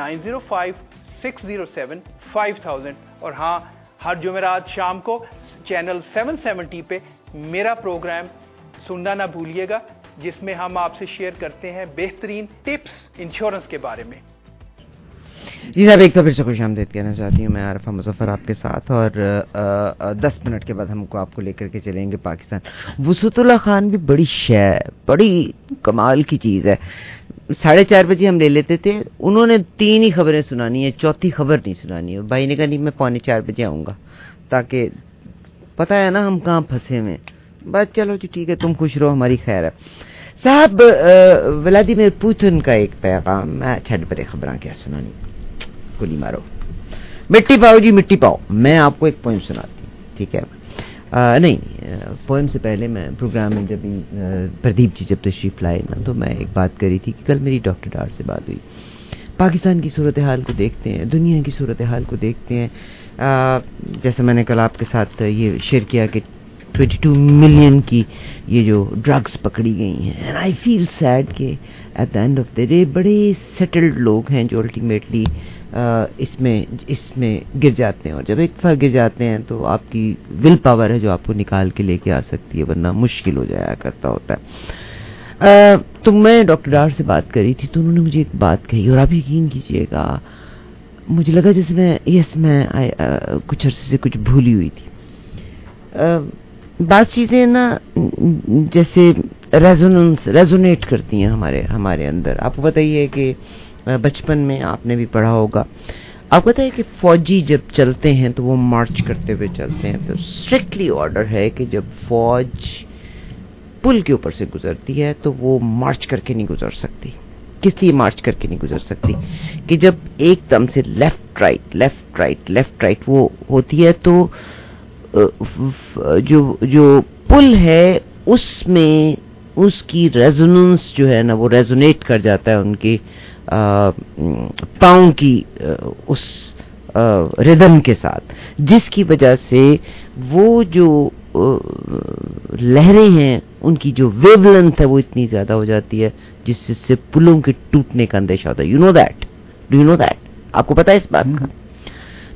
9056075000۔ اور ہاں، ہر جمعرات شام کو چینل 770 پہ میرا پروگرام سننا نہ بھولیے گا، جس میں ہم آپ سے شیئر کرتے ہیں بہترین ٹپس انشورنس کے بارے میں۔ جی صاحب، ایک تو پھر سے خوش آمدید کہنا چاہتی ہوں میں عارفہ مظفر آپ کے ساتھ، اور 10 منٹ کے بعد ہم کو آپ کو لے کر کے چلیں گے پاکستان۔ وسعت اللہ خان بھی بڑی بڑی کمال کی چیز ہے۔ 4:30 بجے ہم لے لیتے تھے، انہوں نے 3 ہی خبریں سنانی ہے، چوتھی خبر نہیں سنانی ہے۔ بھائی نے کہا نہیں، میں 3:45 بجے آؤں گا، تاکہ پتہ ہے نا ہم کہاں پھنسے ہوئے۔ بس چلو جی ٹھیک ہے، تم خوش رہو، ہماری خیر ہے۔ صاحب، ولادیمیر پوتن کا ایک پیغام، میں چھڈ پرے خبراں کیا سنانی، گولی مارو، مٹی پاؤ جی مٹی پاؤ۔ میں آپ کو ایک پوئم سناتی ہوں، ٹھیک ہے؟ نہیں، پوئم سے پہلے میں پروگرام میں جب پردیپ جی جب تشریف لائے نا، تو میں ایک بات کری تھی کہ کل میری ڈاکٹر ڈار سے بات ہوئی۔ پاکستان کی صورتحال کو دیکھتے ہیں، دنیا کی صورتحال کو دیکھتے ہیں، جیسے میں نے کل آپ کے ساتھ یہ شیئر کیا کہ 22 ملین کی یہ جو ڈرگز پکڑی گئی ہیں، اینڈ آئی فیل سیڈ کہ at the end of the day بڑے سیٹلڈ لوگ ہیں جو الٹیمیٹلی اس میں گر جاتے ہیں، اور جب ایک دفعہ گر جاتے ہیں تو آپ کی ول پاور ہے جو آپ کو نکال کے لے کے آ سکتی ہے، ورنہ مشکل ہو جایا کرتا ہوتا ہے۔ تو میں ڈاکٹر ڈار سے بات کری تھی، تو انہوں نے مجھے ایک بات کہی، اور آپ یقین کیجیے گا مجھے لگا جیسے میں کچھ عرصے سے کچھ بھولی ہوئی تھی۔ بعض چیزیں نا جیسے ریزونیٹ کرتی ہیں ہمارے اندر۔ آپ کو بتائیے کہ بچپن میں آپ نے بھی پڑھا ہوگا، آپ کو بتائیے کہ فوجی جب چلتے ہیں تو وہ مارچ کرتے ہوئے چلتے ہیں، تو اسٹرکٹلی آرڈر ہے کہ جب فوج پل کے اوپر سے گزرتی ہے تو وہ مارچ کر کے نہیں گزر سکتی۔ کس لیے مارچ کر کے نہیں گزر سکتی؟ کہ جب ایک دم سے لیفٹ رائٹ وہ ہوتی ہے تو جو پل ہے اس میں اس کی ریزوننس جو ہے نا، وہ ریزونیٹ کر جاتا ہے ان کے پاؤں کی اس ردم کے ساتھ، جس کی وجہ سے وہ جو لہریں ہیں ان کی جو ویو لینتھ ہے وہ اتنی زیادہ ہو جاتی ہے جس سے پلوں کے ٹوٹنے کا اندیشہ ہوتا ہے۔ Do you know that? آپ کو پتا ہے اس بات کا؟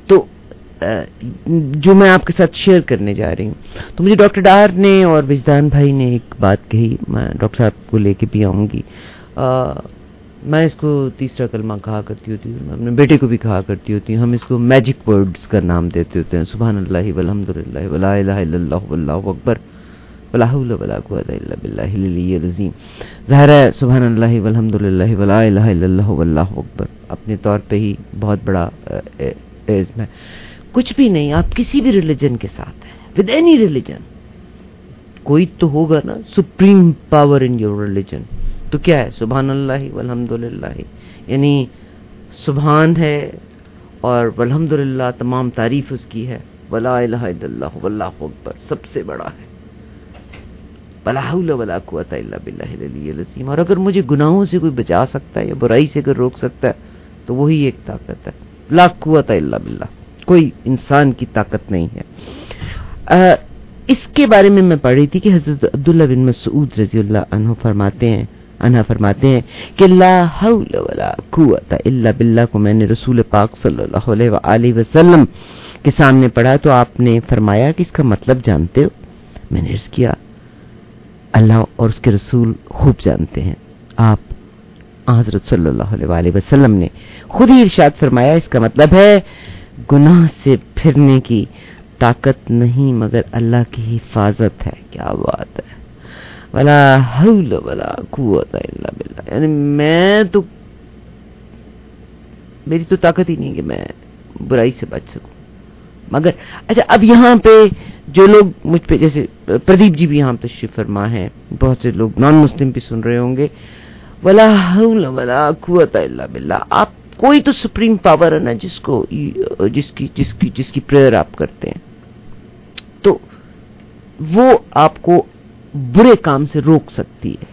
تو جو میں آپ کے ساتھ شیئر کرنے جا رہی ہوں، تو مجھے ڈاکٹر ڈار نے اور وجدان بھائی نے ایک بات کہی، میں ڈاکٹر صاحب کو لے کے بھی آؤں گی. میں اس کو تیسرا کلمہ کہا کرتی ہوتی ہوں، میں اپنے بیٹے کو بھی کہا کرتی ہوتی ہوں. ہم اس کو میجک ورڈز کا نام دیتے ہوتے ہیں، سبحان اللہ والحمدللہ ولا الہ الا اللہ واللہ اکبر ولا حول ولا قوت الا باللہ العلی العظیم. ظاہر ہے سبحان اللہ والحمدللہ ولا الہ الا اللہ واللہ اکبر اپنے طور پہ ہی بہت بڑا عزم ہے. کچھ بھی نہیں، آپ کسی بھی ریلیجن کے ساتھ ہیں، ود اینی ریلیجن، کوئی تو ہوگا نا supreme power in your religion. تو کیا ہے؟ سبحان اللہ والحمدللہ، یعنی سبحان ہے اور والحمدللہ تمام تعریف اس کی ہے، ولا الہ الا اللہ واللہ اکبر سب سے بڑا ہے، ولا حول ولا قوت الا باللہ العلی العظیم. اور اگر مجھے گناہوں سے کوئی بچا سکتا ہے یا برائی سے اگر روک سکتا ہے تو وہی ایک طاقت ہے، لا قوت الا باللہ، کوئی انسان کی طاقت نہیں ہے. اس کے بارے میں پڑھ رہی تھی کہ حضرت عبداللہ بن مسعود رضی اللہ عنہ فرماتے ہیں کہ لا حول ولا قوت الا باللہ کو میں نے رسول پاک صلی اللہ علیہ وآلہ وسلم کے سامنے پڑھا تو آپ نے فرمایا کہ اس کا مطلب جانتے ہو؟ میں نے عرض کیا اللہ اور اس کے رسول خوب جانتے ہیں. آپ حضرت صلی اللہ علیہ وآلہ وسلم نے خود ہی ارشاد فرمایا اس کا مطلب ہے گناہ سے پھرنے کی طاقت نہیں مگر اللہ کی حفاظت ہے. کیا بات ہے، ولا حول ولا قوت الا باللہ. یعنی میری تو طاقت ہی نہیں کہ میں برائی سے بچ سکوں. مگر اچھا، اب یہاں پہ جو لوگ مجھ پہ، جیسے پردیپ جی بھی یہاں تشریف فرما ہے، بہت سے لوگ نان مسلم بھی سن رہے ہوں گے، ولا حول ولا قوت الا باللہ. آپ کوئی تو سپریم پاور ہے نا جس کی پریئر آپ کرتے ہیں، تو وہ آپ کو برے کام سے روک سکتی ہے.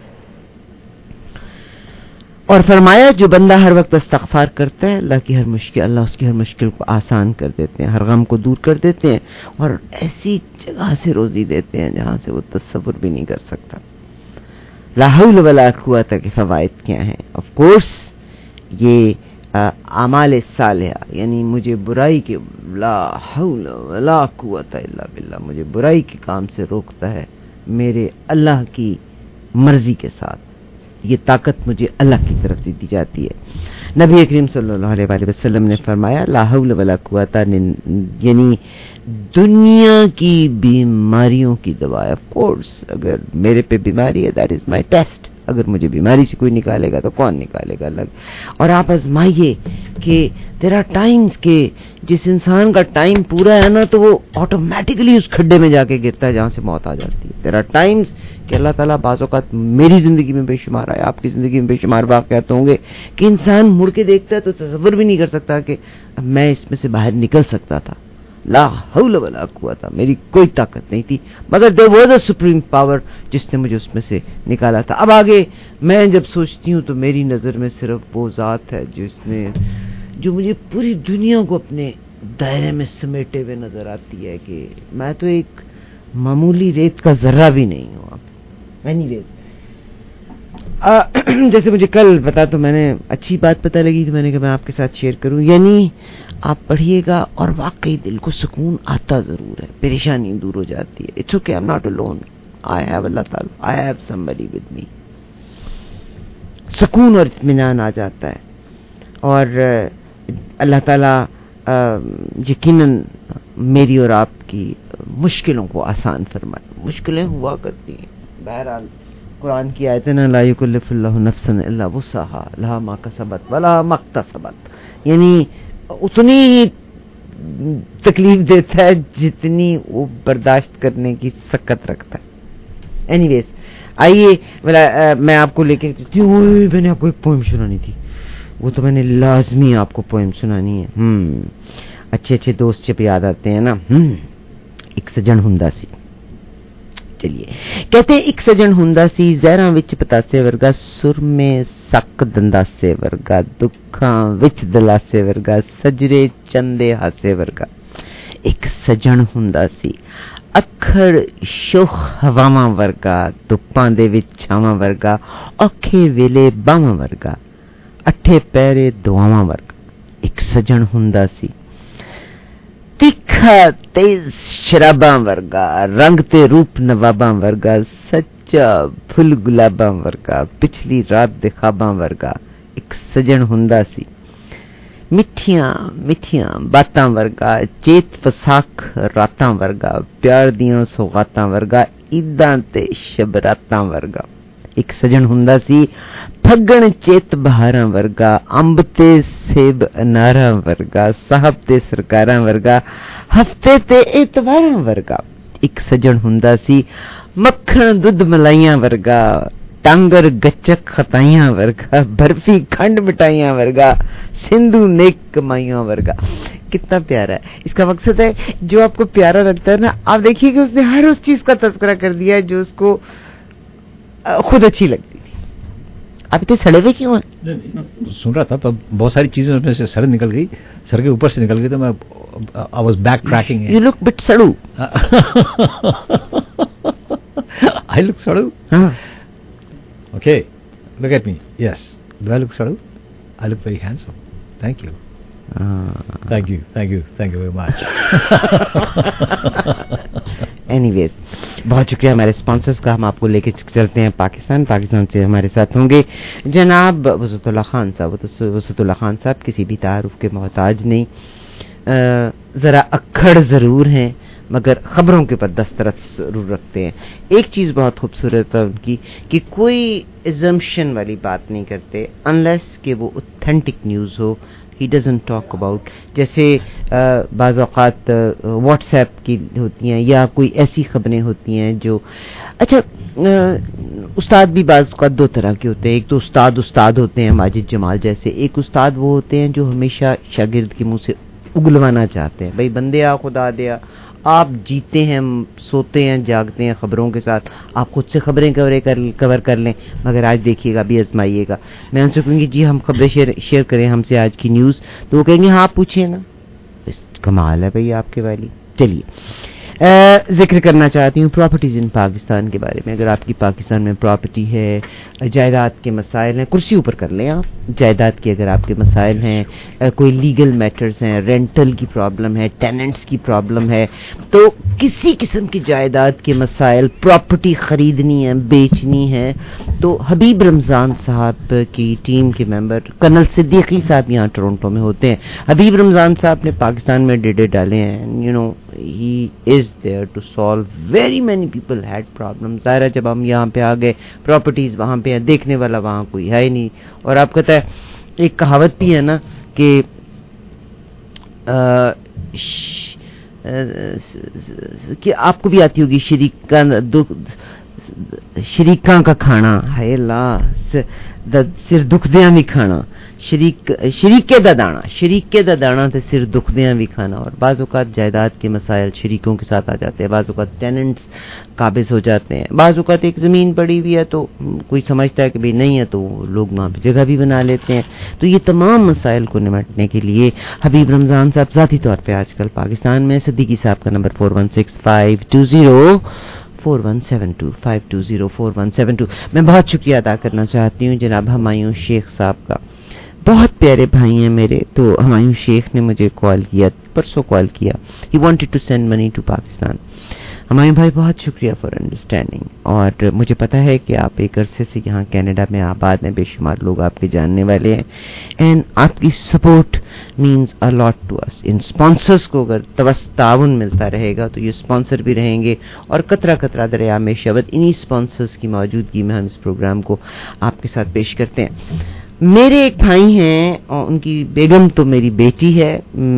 اور فرمایا جو بندہ ہر وقت استغفار کرتا ہے اللہ اس کی ہر مشکل کو آسان کر دیتے ہیں، ہر غم کو دور کر دیتے ہیں اور ایسی جگہ سے روزی دیتے ہیں جہاں سے وہ تصور بھی نہیں کر سکتا. لا حول ولا قوت کے فوائد کیا ہیں؟ آف کورس یہ اعمال صالحہ، یعنی مجھے برائی کے، لا حول ولا قوت الا باللہ، مجھے برائی کے کام سے روکتا ہے میرے اللہ کی مرضی کے ساتھ. یہ طاقت مجھے اللہ کی طرف سے دی جاتی ہے. نبی کریم صلی اللہ علیہ وآلہ وسلم نے فرمایا لا حول ولا قوت، یعنی دنیا کی بیماریوں کی دوا. آف کورس اگر میرے پہ بیماری ہے دیٹ از مائی ٹیسٹ. اگر مجھے بیماری سے کوئی نکالے گا تو کون نکالے گا؟ الگ. اور آپ آزمائیے کہ دیر آر ٹائمز کہ جس انسان کا ٹائم پورا ہے نا تو وہ آٹومیٹکلی اس کھڈے میں جا کے گرتا ہے جہاں سے موت آ جاتی ہے. دیر آر ٹائمز کہ اللہ تعالیٰ بعض اوقات میری زندگی میں بے شمار آئے، آپ کی زندگی میں بے شمار واقعات ہوں گے کہ انسان مڑ کے دیکھتا ہے تو تصور بھی نہیں کر سکتا کہ میں اس میں سے باہر نکل سکتا تھا. لا حول ولا قوت، میری کوئی طاقت نہیں تھی مگر there was a supreme power جس نے مجھے اس میں سے نکالا تھا. اب آگے میں جب سوچتی ہوں تو میری نظر میں صرف وہ ذات ہے جو مجھے پوری دنیا کو اپنے دائرے میں سمیٹے ہوئے نظر آتی ہے کہ میں تو ایک معمولی ریت کا ذرہ بھی نہیں ہوں. اینی جیسے مجھے کل پتا تو میں نے اچھی بات پتہ لگی تو میں نے کہا میں آپ کے ساتھ شیئر کروں. یعنی آپ پڑھیے گا اور واقعی دل کو سکون آتا ضرور ہے، پریشانی دور ہو جاتی ہے. It's okay, I am not alone, I have اللہ تعالی، I have somebody with me. سکون اور اطمینان آ جاتا ہے اور اللہ تعالیٰ یقیناً میری اور آپ کی مشکلوں کو آسان فرمائے. مشکلیں ہوا کرتی ہیں، بہرحال قرآن کی آیت ہے نا لا یکلف اللہ نفسا الا وسعها لها ما کسبت ولها ما اکتسبت، یعنی اتنی ہی تکلیف دیتا ہے جتنی وہ برداشت کرنے کی سکت رکھتا ہے. اینی ویز آئیے میں آپ کو لے کے میں نے آپ کو ایک پوئم سنانی تھی، وہ تو میں نے لازمی آپ کو پوئم سنانی ہے. اچھے دوست جب یاد آتے ہیں نا. ایک سجن ہوندا سی، چلیے کہتے ایک سجن ہوندا سی زہراں وچ پتاسے ورگا، سر میں سک دنداسے ورگا، دکھاں وچ دلاسے ورگا، سجرے چندے ہاسے ورگا. ایک سجن ہوندا سی اکھڑ شوخ ہواواں ورگا، دھپاں دے وچ چھاواں ورگا، اوکھے ویلے باواں ورگا، اٹھے پیرے دعاواں ورگا. ایک سجن ہوندا سی ਤਿੱਖਾ ਤੇਜ਼ ਸ਼ਰਾਬਾਂ ਵਰਗਾ, ਰੰਗ ਤੇ ਰੂਪ ਨਵਾਬਾਂ ਵਰਗਾ, ਸੱਚਾ ਫੁੱਲ ਗੁਲਾਬਾਂ ਵਰਗਾ, ਪਿਛਲੀ ਰਾਤ ਦੇ ਖਾਬਾਂ ਵਰਗਾ ਇੱਕ ਸਜਣ ਹੁੰਦਾ ਸੀ। ਮਿੱਠੀਆਂ ਮਿੱਠੀਆਂ ਬਾਤਾਂ ਵਰਗਾ, ਚੇਤ ਵਿਸਾਖ ਰਾਤਾਂ ਵਰਗਾ, ਪਿਆਰ ਦੀਆਂ ਸੌਗਾਤਾਂ ਵਰਗਾ, ਈਦਾਂ ਤੇ ਸ਼ਬਰਾਤਾਂ ਵਰਗਾ ਇੱਕ ਸਜਣ ਹੁੰਦਾ ਸੀ। ਫੱਗਣ ਚੇਤ ਬਹਾਰਾਂ ਵਰਗਾ, ਅੰਬ ਤੇ ਸੇਬ ਅਨਾਰਾਂ ਵਰਗਾ, ਸਾਹਿਬ ਤੇ ਸਰਕਾਰਾਂ ਵਰਗਾ, ਹਫਤੇ ਤੇ ਇਤਵਾਰਾਂ ਵਰਗਾ ਇੱਕ ਸਜਣ ਹੁੰਦਾ ਸੀ। ਮੱਖਣ ਦੁੱਧ ਮਲਾਈਆਂ ਵਰਗਾ, ਟਾਂਗਰ ਗੱਚਕ ਖਤਾਈਆਂ ਵਰਗਾ, ਬਰਫੀ खंड मिठाइयां वर्गा, सिंधु नेक कमाइयां वर्गा। कितना प्यारा है। इसका मकसद है जो आपको प्यारा लगता है ना, आप देखिए कि उसने हर उस चीज का तस्करा कर दिया है जो उसको खुद अच्छी लगती थी। आप इतने सड़े हुए क्यों हैं? सुन रहा था तो बहुत सारी चीजें उसमें से सर निकल गई, सर के ऊपर से निकल गई, तो मैं I was backtracking. You look bit सड़ू। आई लुक सड़ू? हाँ। Okay, look at me. Yes. Do I look sadu? I look very handsome. Thank you. Thank you very much. Anyways, बहुत शुक्रिया हमारे स्पॉन्सर्स का। हम आपको लेके चलते हैं पाकिस्तान से हमारे साथ होंगे जनाब वसतुल्लाह खान साहब। वसतुल्लाह खान साहब किसी भी तारुफ के मोहताज नहीं, ज़रा अक्खड़ ज़रूर हैं मगर ख़बरों के ऊपर दस्तरस ज़रूर रखते हैं। एक चीज़ बहुत खूबसूरत है उनकी कि कोई एजम्पशन वाली बात नहीं करते अनलेस कि वो ऑथेंटिक न्यूज़ हो। ही डजंट टॉक अबाउट, जैसे बाज़ औक़ात व्हाट्सएप की होती हैं या कोई ऐसी खबरें होती हैं जो अच्छा उस्ताद भी बाज़ औक़ात दो तरह के होते हैं। एक तो उस्ताद होते हैं माजिद जमाल जैसे, एक उस्ताद वो होते हैं जो हमेशा शागिर्द के मुँह से उगलवाना चाहते हैं। भाई बंदे आ खुदा दिया, आप जीते हैं, सोते हैं, जागते हैं खबरों के साथ, आप खुद से खबरें कवर कर लें, मगर आज देखिएगा भी आजमाइएगा। मैं उनसे कहूँगी जी हम खबरें शेयर करें हमसे आज की न्यूज़, तो वो कहेंगे हाँ पूछिए ना। कमाल है भाई आपके वाली। चलिए जिक्र करना चाहती हूँ प्रॉपर्टीज़ इन पाकिस्तान के बारे में। अगर आपकी पाकिस्तान में प्रॉपर्टी है, जायदाद के मसाइल हैं, कुर्सी ऊपर कर लें आप, जायदाद के अगर आपके मसाइल हैं, कोई लीगल मैटर्स हैं, रेंटल की प्रॉब्लम है, टेनेंट्स की प्रॉब्लम है, तो किसी किस्म की जायदाद के मसाइल, प्रॉपर्टी ख़रीदनी है, बेचनी है, तो हबीब रमज़ान साहब की टीम के मेंबर कर्नल सिद्दीकी साहब यहाँ टोरंटो में होते हैं। हबीब रमज़ान साहब ने पाकिस्तान में डेडे डाले हैं, you know he is there to solve very many people had problems। ज़ाहिर है जब हम यहाँ पे आ गए, प्रॉपर्टीज वहाँ पे है, देखने वाला वहाँ कोई है ही नहीं। और आप कहता है एक कहावत भी है ना कि आपको भी आती होगी, शरीका का खाना है ला सिर दुखदियां भी खाना, शरीके दा दाना ते सिर दुखदियां भी खाना। और बाज़ औक़ात जायदाद के मसाइल शरीकों के साथ आ जाते हैं, बाज़ औक़ात टेनेंट्स काबिज़ हो जाते हैं, बाज़ औक़ात एक ज़मीन पड़ी हुई है तो कोई समझता है कि भाई नहीं है तो लोग वहाँ पर जगह भी बना लेते हैं। तो ये तमाम मसाइल को निपटने के लिए हबीब रमज़ान साहब ज़ाती तौर पर आजकल पाकिस्तान में। सिद्दीकी साहब का नंबर 4165204172 मैं बहुत शुक्रिया अदा करना चाहती हूँ जनाब हमायूं शेख साहब का। बहुत प्यारे भाई हैं मेरे। तो हमायूं शेख ने मुझे कॉल किया, परसों कॉल किया, he wanted to send money to Pakistan. Humayun भाई बहुत शुक्रिया फॉर अंडरस्टैंडिंग। और मुझे पता है कि आप एक अरसे से यहाँ कनाडा में आबाद हैं, बेशुमार लोग आपके जानने वाले हैं, एंड आपकी support means a lot to us. इन स्पॉन्सर्स को अगर ताउन मिलता रहेगा तो ये स्पॉन्सर भी रहेंगे और कतरा कतरा दरिया में शबद इन्हीं स्पॉन्सर्स की मौजूदगी में हम इस प्रोग्राम को आपके साथ पेश करते हैं। मेरे एक भाई हैं और उनकी बेगम तो मेरी बेटी है,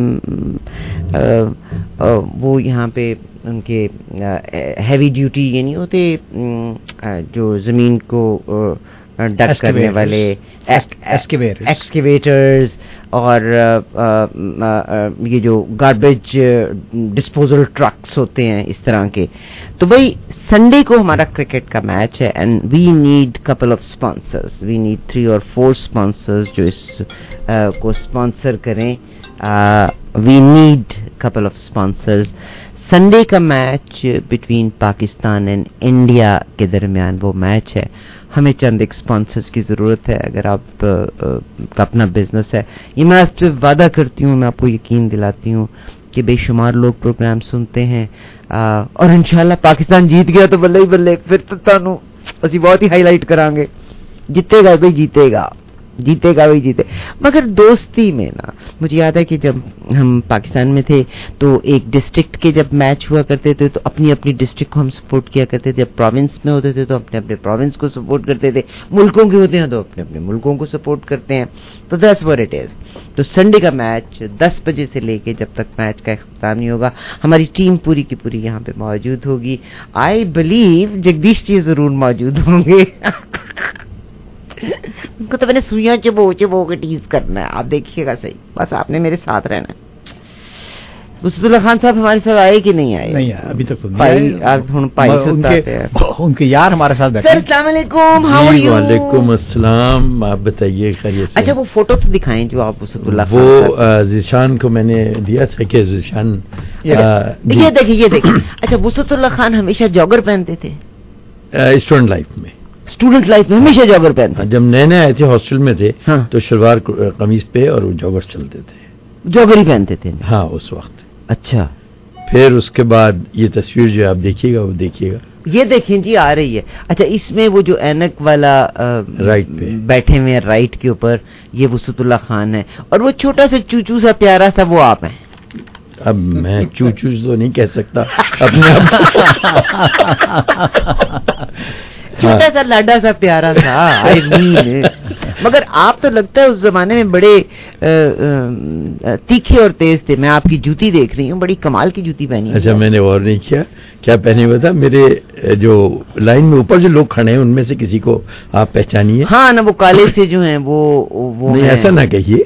वो यहाँ पे उनके हैवी ड्यूटी ये नहीं होते जो ज़मीन को डग करने वाले एक्सकेवेटर्स और ये जो गार्बेज डिस्पोजल ट्रक्स होते हैं इस तरह के। तो भाई संडे को हमारा क्रिकेट का मैच है and we need couple of sponsors, we need 3 or 4 sponsors जो इस को स्पॉन्सर करें। We need couple of sponsors. Sunday का match between Pakistan and India के दरमियान वो मैच है। हमें चंद एक स्पॉन्सर्स की ज़रूरत है। अगर आप का अपना बिजनेस है, ये मैं आपसे वादा करती हूँ, मैं आपको यकीन दिलाती हूँ کہ بے شمار لوگ پروگرام سنتے ہیں, اور انشاءاللہ پاکستان جیت گیا تو بلے ہی بلے, پھر تو تانوں اسی بہت ہی ہائی لائٹ کریں گے. جیتے گا بھائی, جیتے گا وہی جیتے. مگر دوستی میں نا, مجھے یاد ہے کہ جب ہم پاکستان میں تھے تو ایک ڈسٹرکٹ کے جب میچ ہوا کرتے تھے تو اپنی اپنی ڈسٹرکٹ کو ہم سپورٹ کیا کرتے تھے. جب پروونس میں ہوتے تھے تو اپنے اپنے پروونس کو سپورٹ کرتے تھے. ملکوں کے ہوتے ہیں تو اپنے اپنے ملکوں کو سپورٹ کرتے ہیں. تو دیٹس واٹ اٹ از. تو سنڈے کا میچ 10 بجے سے لے کے جب تک میچ کا اختتام نہیں ہوگا, ہماری ٹیم پوری کی پوری یہاں پہ موجود ہوگی. آئی بلیو جگدیش جی ضرور موجود ہوں گے. ان کو تو میں نے سوئیاں چبو کے ٹیز کرنا ہے. آپ دیکھیے گا صحیح, بس آپ نے میرے ساتھ رہنا ہے. وسعت اللہ خان صاحب ہمارے ساتھ آئے کہ نہیں آئے؟ نہیں, ابھی تک تو نہیں آئے. ان کے یار ہمارے ساتھ بیٹھے. سر السلام علیکم, ہاؤ آر یو؟ وعلیکم السلام, آپ بتائیے خیریت سے؟ اچھا وہ فوٹو تو دکھائیں جو آپ وسعت اللہ خان. وہ ذیشان کو میں نے دیا تھا کہ ذیشان یہ دیکھیں. اچھا وسعت اللہ خان ہمیشہ جاگر پہنتے تھے اسٹوڈنٹ لائف میں ہمیشہ جاگر پہنتے. جب نئے آئے تھے ہاسٹل میں تھے تو شلوار قمیض پہ اور وہ جاگر چلتے تھے, جاگر ہی پہنتے تھے. ہاں اس وقت. اچھا, پھر اس کے بعد یہ تصویر جو آپ دیکھیے گا وہ دیکھیے گا, یہ دیکھیں جی آ رہی ہے. اچھا اس میں وہ جو اینک والا رائٹ پہ بیٹھے ہوئے ہیں رائٹ کے اوپر, یہ وسعت اللہ خان ہے, اور وہ چھوٹا سا چوچو سا پیارا سا وہ آپ ہیں. اب میں چوچو تو نہیں کہہ سکتا اپنے آپ, چھوٹا سا لاڈا سا پیارا سا آئی مین. مگر آپ تو لگتا ہے اس زمانے میں بڑے تیکھے اور تیز تھے. میں آپ کی جوتی دیکھ رہی ہوں, بڑی کمال کی جوتی پہنی. اچھا میں نے غور نہیں کیا پہنے ہوا تھا. میرے جو لائن میں اوپر جو لوگ کھڑے ہیں ان میں سے کسی کو آپ پہچانیے؟ ہاں نا, وہ کالے سے جو ہیں وہ نہیں, ایسا نہ کہیے.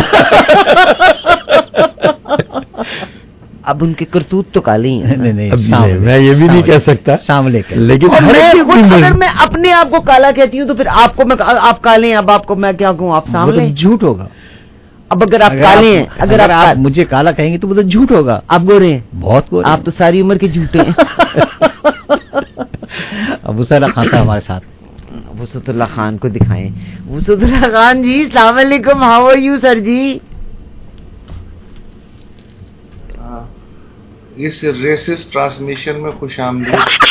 اب ان کے کرتوت تو کالے ہی ہیں. نہیں, میں یہ بھی نہیں کہہ سکتا, لیکن اگر میں اپنے آپ کو کالا کہتی ہوں تو پھر آپ کو میں آپ کالے ہیں, اب آپ کو میں کیا کہوں, آپ سامنے جھوٹ ہوگا. اب اگر آپ کالے ہیں, اگر آپ مجھے کالا کہیں گے تو وہ تو جھوٹ ہوگا. آپ گورے ہیں, بہت گورے, آپ تو ساری عمر کے جھوٹے ہیں. اب وسعت اللہ خان صاحب ہمارے ساتھ. وسعت اللہ خان کو دکھائیں. وسعت اللہ خان جی السلام علیکم, how are you sir ji? اس ریسس ٹرانسمیشن میں خوش آمدید.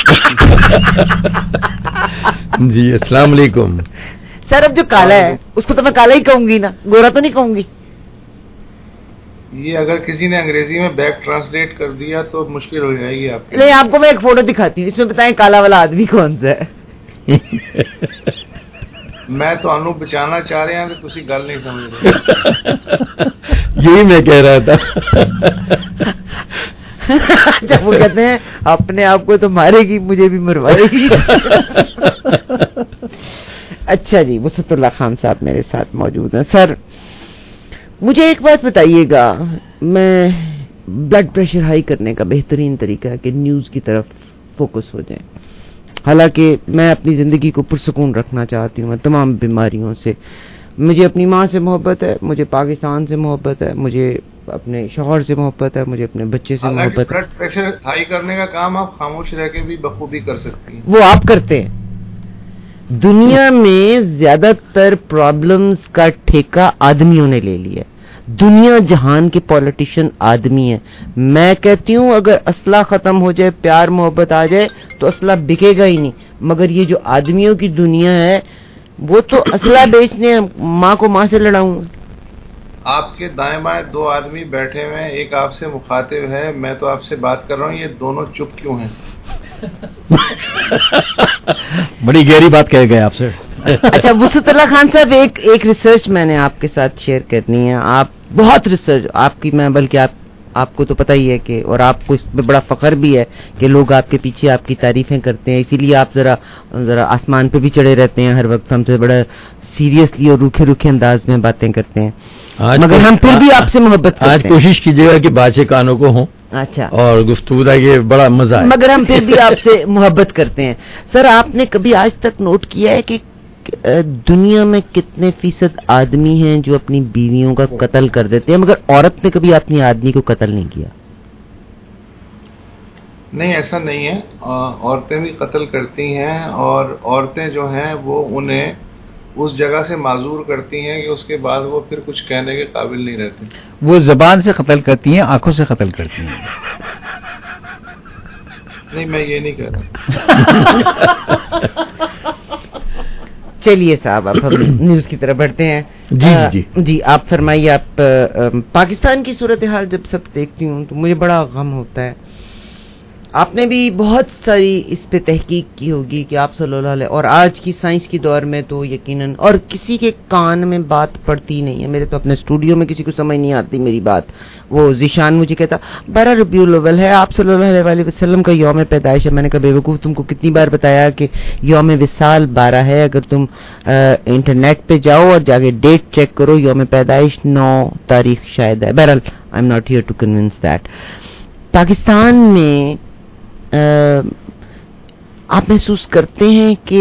جی السلام علیکم. سر اب جو کالا ہے اس کو تو میں کالا ہی کہوں گی نا, گورا تو نہیں کہوں گی. یہ اگر کسی نے انگریزی میں بیک ٹرانسلیٹ کر دیا تو مشکل ہو جائے گی آپ کی. نہیں, آپ کو میں ایک فوٹو دکھاتی ہوں, اس میں بتائیں کالا والا آدمی کون سا ہے. میں تو انو بچانا چاہ رہے ہیں تو تسی گل نہیں سمجھ رہے. یہی میں کہہ رہا تھا. جب وہ کہتے ہیں اپنے آپ کو تو مارے گی, مجھے بھی مروائے گی. اچھا جی, وسعت اللہ خان صاحب میرے ساتھ موجود ہیں. سر مجھے ایک بات بتائیے گا, میں بلڈ پریشر ہائی کرنے کا بہترین طریقہ ہے کہ نیوز کی طرف فوکس ہو جائیں. حالانکہ میں اپنی زندگی کو پرسکون رکھنا چاہتی ہوں, میں تمام بیماریوں سے. مجھے اپنی ماں سے محبت ہے, مجھے پاکستان سے محبت ہے, مجھے اپنے شوہر سے محبت ہے, مجھے اپنے بچے سے محبت ہے. بلڈ پریشر ہائی کرنے کا کام آپ خاموش رہ کے بھی بخوبی کر سکتی ہیں. وہ آپ کرتے ہیں. دنیا میں زیادہ تر پرابلمز کا ٹھیکہ آدمیوں نے لے لیا ہے. دنیا جہان کے پولیٹیشین آدمی ہیں. میں کہتی ہوں اگر اسلحہ ختم ہو جائے, پیار محبت آ جائے تو اسلحہ بکے گا ہی نہیں. مگر یہ جو آدمیوں کی دنیا ہے وہ تو اسلحہ بیچنے, ماں کو ماں سے لڑاؤں. آپ کے دائیں بائیں دو آدمی بیٹھے ہوئے ہیں, ایک آپ سے مخاطب ہے, میں تو آپ سے بات کر رہا ہوں, یہ دونوں چپ کیوں ہیں؟ بڑی گہری بات کہہ گئے آپ سے. اچھا وسعت اللہ خان صاحب, ایک ریسرچ میں نے آپ کے ساتھ شیئر کرنی ہے. آپ بہت ریسرچ آپ کی, میں بلکہ آپ کو تو پتہ ہی ہے کہ, اور آپ کو اس میں بڑا فخر بھی ہے کہ لوگ آپ کے پیچھے آپ کی تعریفیں کرتے ہیں, اسی لیے آپ ذرا آسمان پہ بھی چڑھے رہتے ہیں ہر وقت, ہم سے بڑا سیریسلی اور روکھے انداز میں باتیں کرتے ہیں. مگر ہم پھر بھی آپ سے محبت کرتے ہیں. آج کوشش کیجیے گا کہ باتیں کانوں کو ہوں. اچھا, اور گفتگو کا یہ بڑا مزہ ہے. مگر ہم پھر بھی آپ سے محبت کرتے ہیں. سر آپ نے کبھی آج تک نوٹ کیا ہے کہ دنیا میں کتنے فیصد آدمی ہیں جو اپنی بیویوں کا قتل کر دیتے ہیں, مگر عورت نے کبھی اپنی آدمی کو قتل نہیں کیا؟ نہیں, ایسا نہیں ہے. عورتیں بھی قتل کرتی ہیں, اور عورتیں جو ہیں وہ انہیں اس جگہ سے معذور کرتی ہیں کہ اس کے بعد وہ پھر کچھ کہنے کے قابل نہیں رہتے. وہ زبان سے قتل کرتی ہیں, آنکھوں سے قتل کرتی ہیں. نہیں, میں یہ نہیں کہہ رہا. چلیے صاحب, اب ہم نیوز کی طرف بڑھتے ہیں. جی آپ فرمائیے. آپ پاکستان کی صورتحال جب سب دیکھتی ہوں تو مجھے بڑا غم ہوتا ہے. آپ نے بھی بہت ساری اس پہ تحقیق کی ہوگی کہ آپ صلی اللہ علیہ, اور آج کی سائنس کی دور میں تو یقیناً, اور کسی کے کان میں بات پڑتی نہیں ہے. میرے تو اپنے اسٹوڈیو میں کسی کو سمجھ نہیں آتی میری بات. وہ ذیشان مجھے کہتا 12 ربیع الاول ہے, آپ صلی اللہ علیہ وسلم کا یوم پیدائش ہے. میں نے کہا بے وقوف, تم کو کتنی بار بتایا کہ یوم وصال 12 ہے. اگر تم انٹرنیٹ پہ جاؤ اور جا کے ڈیٹ چیک کرو, یوم پیدائش 9 تاریخ شاید ہے. بہرحال I am not here to convince that. Pakistan میں آپ محسوس کرتے ہیں کہ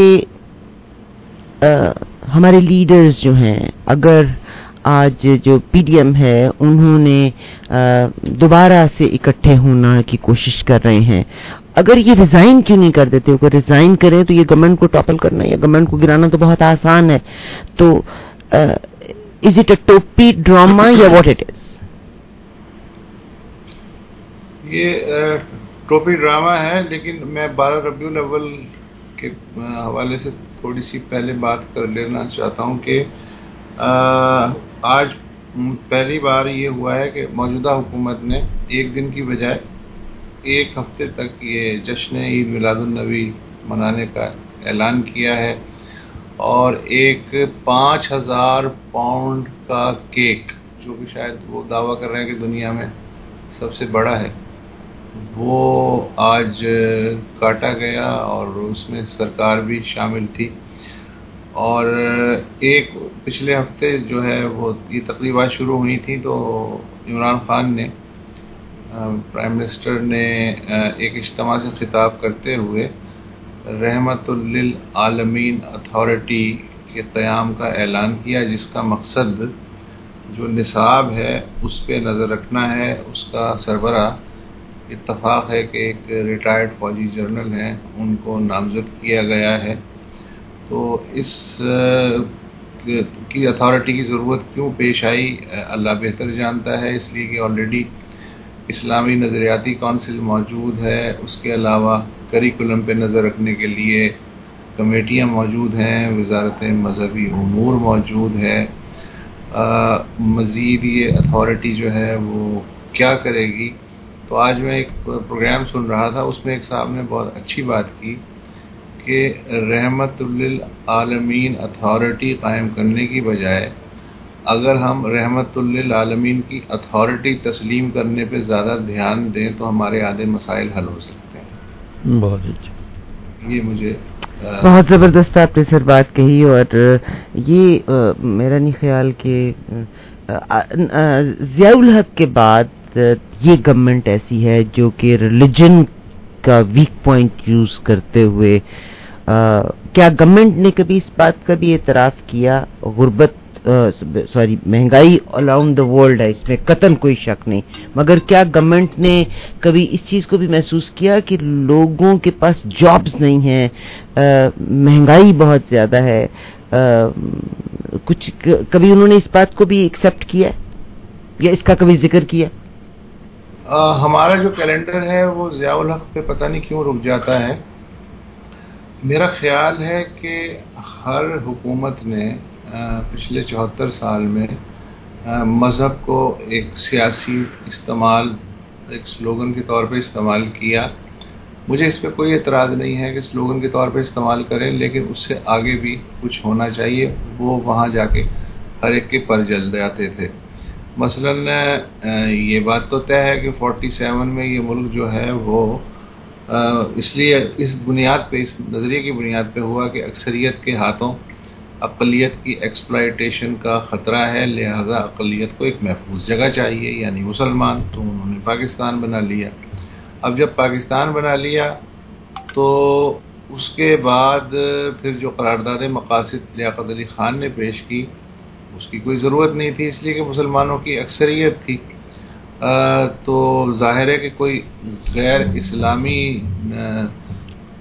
ہمارے لیڈرز جو ہیں, اگر آج جو پی ڈی ایم ہے انہوں نے دوبارہ سے اکٹھے ہونا کی کوشش کر رہے ہیں, اگر یہ ریزائن کیوں نہیں کر دیتے؟ اگر ریزائن کریں تو یہ گورنمنٹ کو ٹاپل کرنا یا گورنمنٹ کو گرانا تو بہت آسان ہے. تو از اٹ اے ٹوپی ڈراما یا واٹ اٹ از؟ یہ ٹوپی ڈرامہ ہے, لیکن میں 12 ربیع الاول کے حوالے سے تھوڑی سی پہلے بات کر لینا چاہتا ہوں کہ آج پہلی بار یہ ہوا ہے کہ موجودہ حکومت نے ایک دن کی بجائے ایک ہفتے تک یہ جشن عید میلاد النبی منانے کا اعلان کیا ہے, اور ایک 5000 پاؤنڈ کا کیک, جو کہ شاید وہ دعویٰ کر رہے ہیں کہ دنیا میں سب سے بڑا ہے, وہ آج کاٹا گیا, اور اس میں سرکار بھی شامل تھی. اور ایک پچھلے ہفتے جو ہے وہ یہ تقریبات شروع ہوئی تھیں, تو عمران خان نے, پرائم منسٹر نے ایک اجتماع سے خطاب کرتے ہوئے رحمت للعالمین اتھارٹی کے قیام کا اعلان کیا, جس کا مقصد جو نصاب ہے اس پہ نظر رکھنا ہے. اس کا سربراہ اتفاق ہے کہ ایک ریٹائرڈ فوجی جنرل ہیں, ان کو نامزد کیا گیا ہے. تو اس کی اتھارٹی کی ضرورت کیوں پیش آئی اللہ بہتر جانتا ہے, اس لیے کہ آلریڈی اسلامی نظریاتی کونسل موجود ہے. اس کے علاوہ کریکولم پہ نظر رکھنے کے لیے کمیٹیاں موجود ہیں, وزارت مذہبی امور موجود ہے. مزید یہ اتھارٹی جو ہے وہ کیا کرے گی؟ تو آج میں ایک پروگرام سن رہا تھا, اس میں ایک صاحب نے بہت اچھی بات کی کہ رحمت للعالمین اتھارٹی قائم کرنے کی بجائے اگر ہم رحمت للعالمین کی اتھارٹی تسلیم کرنے پہ زیادہ دھیان دیں تو ہمارے آدھے مسائل حل ہو سکتے ہیں. بہت اچھا, یہ مجھے بہت زبردست آپ نے سر بات کہی. اور یہ میرا نہیں خیال کہ ضیاء الحق کے بعد یہ گورنمنٹ ایسی ہے جو کہ ریلیجن کا ویک پوائنٹ یوز کرتے ہوئے, کیا گورنمنٹ نے کبھی اس بات کا بھی اعتراف کیا؟ غربت مہنگائی اراؤنڈ دا ورلڈ ہے, اس میں قطعاً کوئی شک نہیں, مگر کیا گورنمنٹ نے کبھی اس چیز کو بھی محسوس کیا کہ لوگوں کے پاس جابز نہیں ہیں, مہنگائی بہت زیادہ ہے؟ کچھ کبھی انہوں نے اس بات کو بھی ایکسیپٹ کیا یا اس کا کبھی ذکر کیا؟ ہمارا جو کیلنڈر ہے وہ ضیاء الحق پہ پتہ نہیں کیوں رک جاتا ہے. میرا خیال ہے کہ ہر حکومت نے پچھلے 74 سال میں مذہب کو ایک سیاسی استعمال, ایک سلوگن کے طور پہ استعمال کیا. مجھے اس پہ کوئی اعتراض نہیں ہے کہ سلوگن کے طور پہ استعمال کریں, لیکن اس سے آگے بھی کچھ ہونا چاہیے. وہ وہاں جا کے ہر ایک کے پر جل جاتے تھے. مثلا یہ بات تو طے ہے کہ 47 میں یہ ملک جو ہے وہ اس لیے اس بنیاد پہ, اس نظریے کی بنیاد پہ ہوا کہ اکثریت کے ہاتھوں اقلیت کی ایکسپلائٹیشن کا خطرہ ہے, لہٰذا اقلیت کو ایک محفوظ جگہ چاہیے, یعنی مسلمان. تو انہوں نے پاکستان بنا لیا. اب جب پاکستان بنا لیا تو اس کے بعد پھر جو قرارداد مقاصد لیاقت علی خان نے پیش کی اس کی کوئی ضرورت نہیں تھی, اس لیے کہ مسلمانوں کی اکثریت تھی. تو ظاہر ہے کہ کوئی غیر اسلامی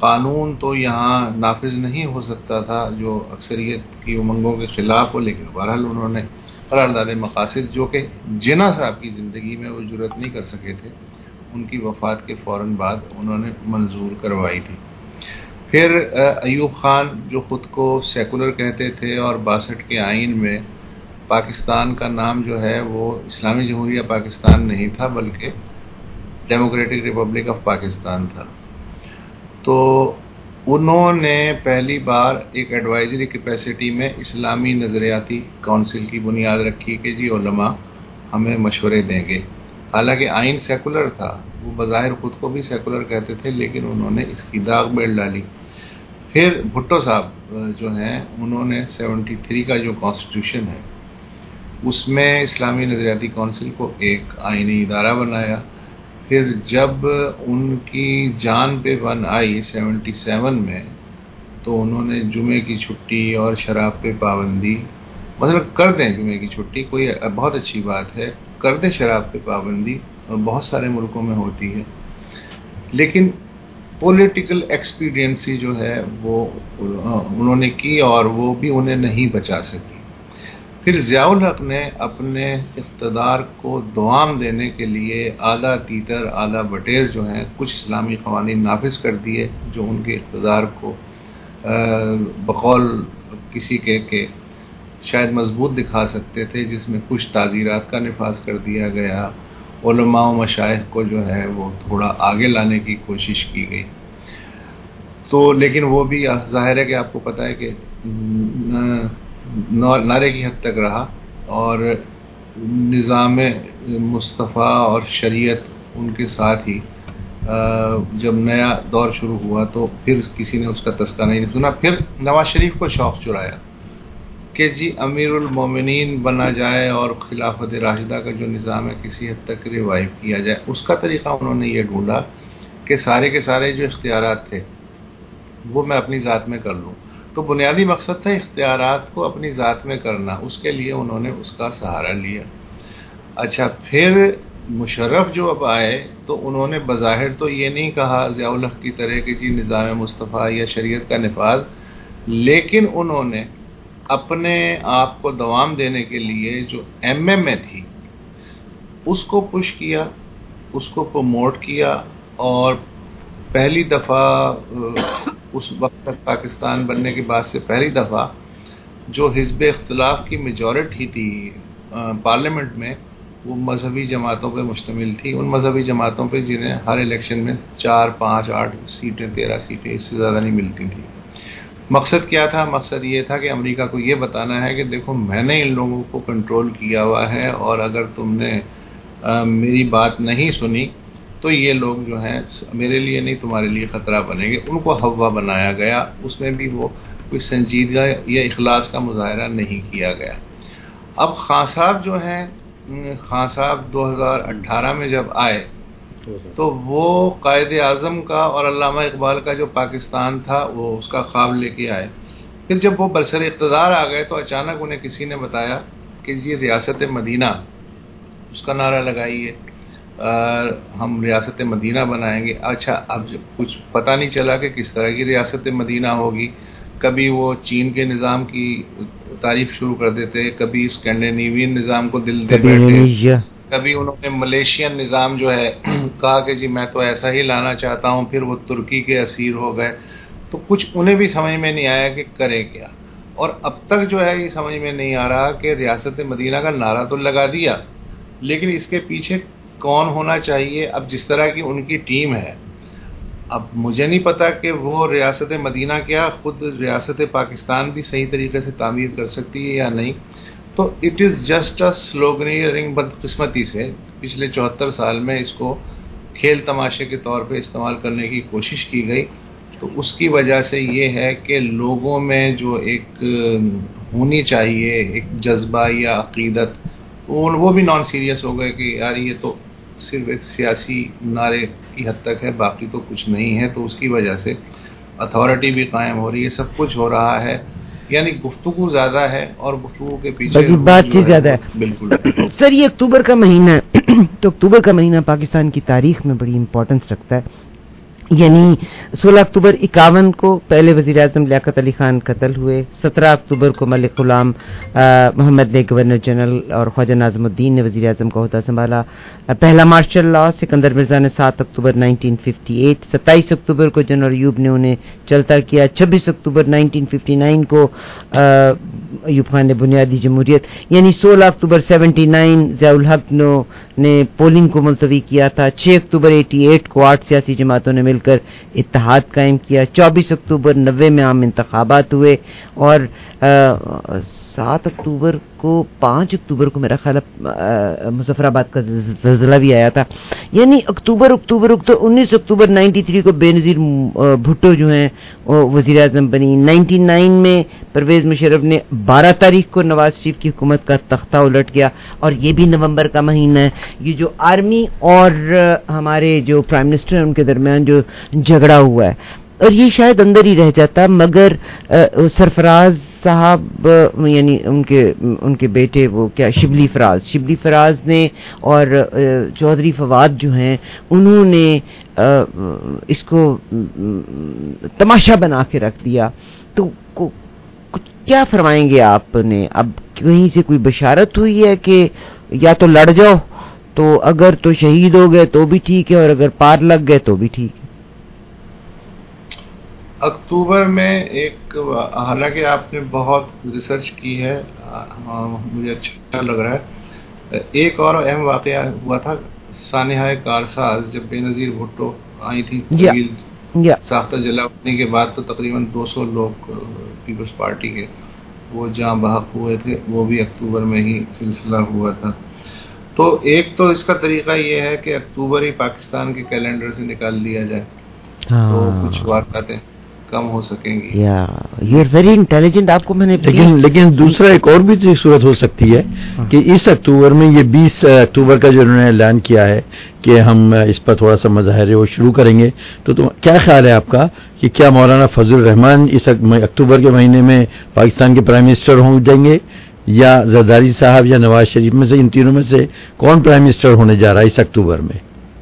قانون تو یہاں نافذ نہیں ہو سکتا تھا جو اکثریت کی امنگوں کے خلاف ہو، لیکن بہرحال انہوں نے قرارداد مقاصد جو کہ جناح صاحب کی زندگی میں وہ جرأت نہیں کر سکے تھے، ان کی وفات کے فوراً بعد انہوں نے منظور کروائی تھی۔ پھر ایوب خان جو خود کو سیکولر کہتے تھے اور 62 کے آئین میں پاکستان کا نام جو ہے وہ اسلامی جمہوریہ پاکستان نہیں تھا بلکہ ڈیموکریٹک ریپبلک آف پاکستان تھا، تو انہوں نے پہلی بار ایک ایڈوائزری کیپیسٹی میں اسلامی نظریاتی کونسل کی بنیاد رکھی کہ جی علماء ہمیں مشورے دیں گے۔ حالانکہ آئین سیکولر تھا، وہ بظاہر خود کو بھی سیکولر کہتے تھے، لیکن انہوں نے اس کی داغ بیل ڈالی۔ پھر بھٹو صاحب جو ہیں انہوں نے 73 کا جو کانسٹیٹیوشن ہے اس میں اسلامی نظریاتی کونسل کو ایک آئینی ادارہ بنایا۔ پھر جب ان کی جان پہ بن آئی 77 میں تو انہوں نے جمعے کی چھٹی اور شراب پہ پابندی، مطلب کر دیں جمعے کی چھٹی، کوئی بہت اچھی بات ہے، کر دیں شراب پہ پابندی، اور بہت سارے ملکوں میں ہوتی ہے، لیکن پولیٹیکل ایکسپیڈینسی جو ہے وہ انہوں نے کی اور وہ بھی انہیں نہیں بچا سکی۔ پھر ضیاء الحق نے اپنے اقتدار کو دوام دینے کے لیے اعلیٰ تیتر اعلیٰ بٹیر جو ہیں کچھ اسلامی قوانین نافذ کر دیے جو ان کے اقتدار کو بقول کسی کے شاید مضبوط دکھا سکتے تھے، جس میں کچھ تعزیرات کا نفاذ کر دیا گیا، علماء و مشائخ کو جو ہے وہ تھوڑا آگے لانے کی کوشش کی گئی، تو لیکن وہ بھی ظاہر ہے کہ آپ کو پتہ ہے کہ نعرے کی حد تک رہا، اور نظام مصطفیٰ اور شریعت ان کے ساتھ ہی جب نیا دور شروع ہوا تو پھر کسی نے اس کا تذکرہ نہیں سنا۔ پھر نواز شریف کو شوق چرایا کہ جی امیر المومنین بنا جائے اور خلافت راشدہ کا جو نظام ہے کسی حد تک ریوائیو کیا جائے۔ اس کا طریقہ انہوں نے یہ ڈھونڈا کہ سارے کے سارے جو اختیارات تھے وہ میں اپنی ذات میں کر لوں، تو بنیادی مقصد تھا اختیارات کو اپنی ذات میں کرنا، اس کے لیے انہوں نے اس کا سہارا لیا۔ اچھا، پھر مشرف جو اب آئے تو انہوں نے بظاہر تو یہ نہیں کہا ضیاء الحق کی طرح کہ جی نظام مصطفیٰ یا شریعت کا نفاذ، لیکن انہوں نے اپنے آپ کو دوام دینے کے لیے جو ایم ایم اے تھی اس کو پش کیا، اس کو پروموٹ کیا، اور پہلی دفعہ اس وقت تک پاکستان بننے کے بعد سے پہلی دفعہ جو حزب اختلاف کی میجورٹی تھی پارلیمنٹ میں وہ مذہبی جماعتوں پہ مشتمل تھی، ان مذہبی جماعتوں پہ جنہیں ہر الیکشن میں 4، 5، 8 سیٹیں 13 سیٹیں اس سے زیادہ نہیں ملتی تھیں۔ مقصد کیا تھا؟ مقصد یہ تھا کہ امریکہ کو یہ بتانا ہے کہ دیکھو میں نے ان لوگوں کو کنٹرول کیا ہوا ہے، اور اگر تم نے میری بات نہیں سنی تو یہ لوگ جو ہیں میرے لیے نہیں تمہارے لیے خطرہ بنیں گے۔ ان کو ہوا بنایا گیا، اس میں بھی وہ کوئی سنجیدگی یا اخلاص کا مظاہرہ نہیں کیا گیا۔ اب خان صاحب جو ہیں، خان صاحب 2018 میں جب آئے تو وہ قائد اعظم کا اور علامہ اقبال کا جو پاکستان تھا وہ اس کا خواب لے کے آئے۔ پھر جب وہ برسر اقتدار آ گئے تو اچانک انہیں کسی نے بتایا کہ یہ ریاست مدینہ، اس کا نعرہ لگائیے، ہم ریاست مدینہ بنائیں گے۔ اچھا، اب جب کچھ پتہ نہیں چلا کہ کس طرح کی ریاست مدینہ ہوگی، کبھی وہ چین کے نظام کی تعریف شروع کر دیتے، کبھی اسکینڈینیوین نظام کو دل دے بیٹھے، کبھی انہوں نے ملیشین نظام جو ہے کہا کہ جی میں تو ایسا ہی لانا چاہتا ہوں، پھر وہ ترکی کے اسیر ہو گئے، تو کچھ انہیں بھی سمجھ میں نہیں آیا کہ کرے کیا۔ اور اب تک جو ہے یہ سمجھ میں نہیں آ رہا کہ ریاست مدینہ کا نعرہ تو لگا دیا، لیکن اس کے پیچھے کون ہونا چاہیے؟ اب جس طرح کی ان کی ٹیم ہے، اب مجھے نہیں پتا کہ وہ ریاست مدینہ کیا خود ریاست پاکستان بھی صحیح طریقے سے تعمیر کر سکتی ہے یا نہیں۔ تو اٹ از جسٹ اے سلوگنیئرنگ، بدقسمتی سے پچھلے 74 سال میں اس کو کھیل تماشے کے طور پہ استعمال کرنے کی کوشش کی گئی، تو اس کی وجہ سے یہ ہے کہ لوگوں میں جو ایک ہونی چاہیے ایک جذبہ یا عقیدت، وہ بھی نان سیریس ہو گئے کہ یار یہ تو صرف ایک سیاسی نعرے کی حد تک ہے، باقی تو کچھ نہیں ہے، تو اس کی وجہ سے اتھارٹی بھی قائم ہو رہی ہے، سب کچھ ہو رہا ہے، یعنی گفتگو زیادہ ہے اور گفتگو کے پیچھے بات چیز زیادہ ہے۔ بالکل سر، یہ اکتوبر کا مہینہ ہے تو اکتوبر کا مہینہ پاکستان کی تاریخ میں بڑی امپورٹنس رکھتا ہے، یعنی 16 اکتوبر 51 کو پہلے وزیر اعظم لیاقت علی خان قتل ہوئے. 17 اکتوبر کو ملک غلام محمد نے گورنر جنرل اور خواجہ ناظم الدین نے وزیر اعظم کا عہدہ سنبھالا. پہلا مارشل لاء سکندر مرزا نے 7 اکتوبر 1958. 27 اکتوبر کو جنرل ایوب نے انہیں چلتا کیا. 26 اکتوبر 1959 کو ایوب خان نے بنیادی جمہوریت. یعنی 16 اکتوبر 79 ضیاء الحق نے پولنگ کو ملتوی کیا تھا. 6 اکتوبر 88 کو 8 سیاسی جماعتوں نے مل کر اتحاد قائم کیا. 24 اکتوبر 90 میں عام انتخابات ہوئے اور 7 اکتوبر کو 5 اکتوبر کو میرا خیال مظفر آباد کا زلزلہ بھی آیا تھا. یعنی اکتوبر 19 اکتوبر 93 کو بے نظیر بھٹو جو ہیں وزیر اعظم بنی. 99 میں پرویز مشرف نے 12 تاریخ کو نواز شریف کی حکومت کا تختہ الٹ گیا اور یہ بھی نومبر کا مہینہ ہے. یہ جو آرمی اور ہمارے جو پرائم منسٹر ہیں ان کے درمیان جو جھگڑا ہوا ہے اور یہ شاید اندر ہی رہ جاتا مگر سرفراز صاحب یعنی ان کے بیٹے وہ کیا شبلی فراز نے اور چودھری فواد جو ہیں انہوں نے اس کو تماشا بنا کے رکھ دیا. تو کیا فرمائیں گے آپ نے؟ اب کہیں سے کوئی بشارت ہوئی ہے کہ یا تو لڑ جاؤ تو اگر تو شہید ہو گئے تو بھی ٹھیک ہے اور اگر پار لگ گئے تو بھی ٹھیک ہے؟ اکتوبر میں ایک حالانکہ آپ نے بہت ریسرچ کی ہے مجھے اچھا لگ رہا ہے. ایک اور اہم واقعہ ہوا تھا سانحہ کارساز جب بے نظیر بھٹو آئی تھی ساختہ جلاوطنی کے بعد تو تقریباً 200 لوگ پیپلز پارٹی کے وہ جاں بحق ہوئے تھے. وہ بھی اکتوبر میں ہی سلسلہ ہوا تھا. تو ایک تو اس کا طریقہ یہ ہے کہ اکتوبر ہی پاکستان کے کیلنڈر سے نکال لیا جائے تو کچھ واقعاتیں کم ہو سکیں گی. You are very intelligent. آپ کو میں نے لیکن دوسرا ایک اور بھی تو صورت ہو سکتی ہے کہ اس اکتوبر میں یہ 20 اکتوبر کا جو انہوں نے اعلان کیا ہے کہ ہم اس پر تھوڑا سا مظاہرے وہ شروع کریں گے تو کیا خیال ہے آپ کا کہ کیا مولانا فضل الرحمان اس اکتوبر کے مہینے میں پاکستان کے پرائم منسٹر ہو جائیں گے یا زرداری صاحب یا نواز شریف میں سے ان تینوں میں سے کون پرائم منسٹر ہونے جا رہا ہے اس اکتوبر میں؟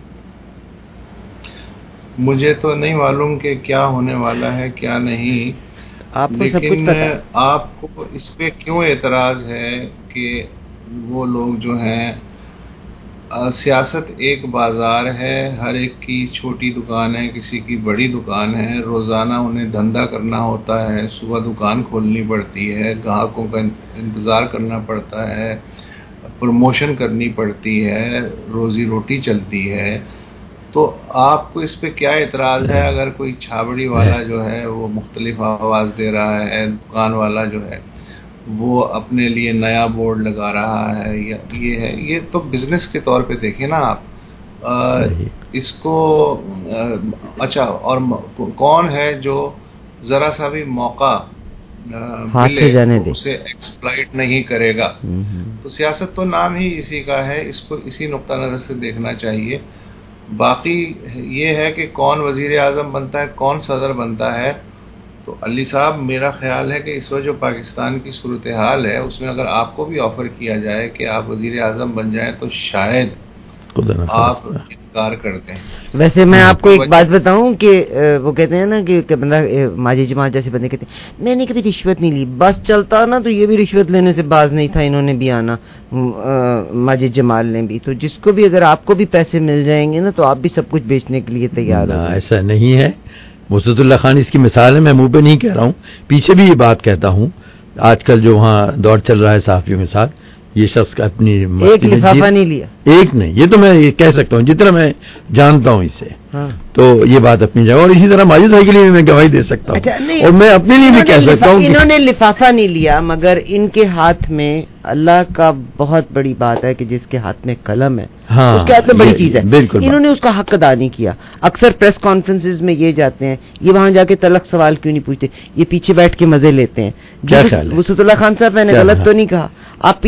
مجھے تو نہیں معلوم کہ کیا ہونے والا ہے کیا نہیں. لیکن آپ کو اس پہ کیوں اعتراض ہے کہ وہ لوگ جو ہیں سیاست ایک بازار ہے, ہر ایک کی چھوٹی دکان ہے, کسی کی بڑی دکان ہے, روزانہ انہیں دھندا کرنا ہوتا ہے, صبح دکان کھولنی پڑتی ہے, گاہکوں کا انتظار کرنا پڑتا ہے, پروموشن کرنی پڑتی ہے, روزی روٹی چلتی ہے. تو آپ کو اس پہ کیا اعتراض ہے اگر کوئی چھابڑی والا جو ہے وہ مختلف آواز دے رہا ہے, دکان والا جو ہے وہ اپنے لیے نیا بورڈ لگا رہا ہے یا یہ ہے. یہ تو بزنس کے طور پہ دیکھیں نا آپ اس کو. اچھا اور کون ہے جو ذرا سا بھی موقع ملے اسے ایکسپلائٹ نہیں کرے گا؟ تو سیاست تو نام ہی اسی کا ہے, اس کو اسی نقطہ نظر سے دیکھنا چاہیے. باقی یہ ہے کہ کون وزیر اعظم بنتا ہے, کون صدر بنتا ہے. تو علی صاحب میرا خیال ہے کہ اس وقت جو پاکستان کی صورتحال ہے اس میں اگر آپ کو بھی آفر کیا جائے کہ آپ وزیر اعظم بن جائیں تو شاید آپ انکار کرتے ہیں. ویسے میں آپ کو ایک بات بتاؤں کہ وہ کہتے ہیں نا کہ بندہ ماجد جماعت جیسے بندے کہتے ہیں میں نے کبھی رشوت نہیں لی, بس چلتا نا تو یہ بھی رشوت لینے سے باز نہیں تھا, انہوں نے بھی آنا, ماجد جمال نے بھی. تو جس کو بھی اگر آپ کو بھی پیسے مل جائیں گے نا تو آپ بھی سب کچھ بیچنے کے لیے تیار ہو. ایسا نہیں ہے. مسعود اللہ خان اس کی مثال ہے, میں منہ پہ نہیں کہہ رہا ہوں, پیچھے بھی یہ بات کہتا ہوں. آج کل جو وہاں دور چل رہا ہے صحافیوں کے ساتھ, یہ شخص کا اپنی ایک لفافہ نہیں لیا, ایک نہیں, یہ تو میں کہہ سکتا ہوں جتنا میں جانتا ہوں اس سے. تو یہ بات اپنی جگہ, اور اسی طرح ماجد بھائی کے لیے بھی میں گواہی دے سکتا ہوں اور میں اپنے لیے بھی کہہ سکتا ہوں انہوں نے لفافہ نہیں لیا مگر ان کے ہاتھ میں اللہ کا بہت بڑی بات ہے کہ جس کے ہاتھ میں قلم ہے اس کے ہاتھ میں بڑی چیز ہے. انہوں نے اس کا حق ادا نہیں کیا. اکثر پریس کانفرنسز میں یہ جاتے ہیں, یہ وہاں جا کے تلخ سوال کیوں نہیں پوچھتے, یہ پیچھے بیٹھ کے مزے لیتے ہیں. وسعت اللہ خان صاحب میں نے غلط تو نہیں کہا, آپ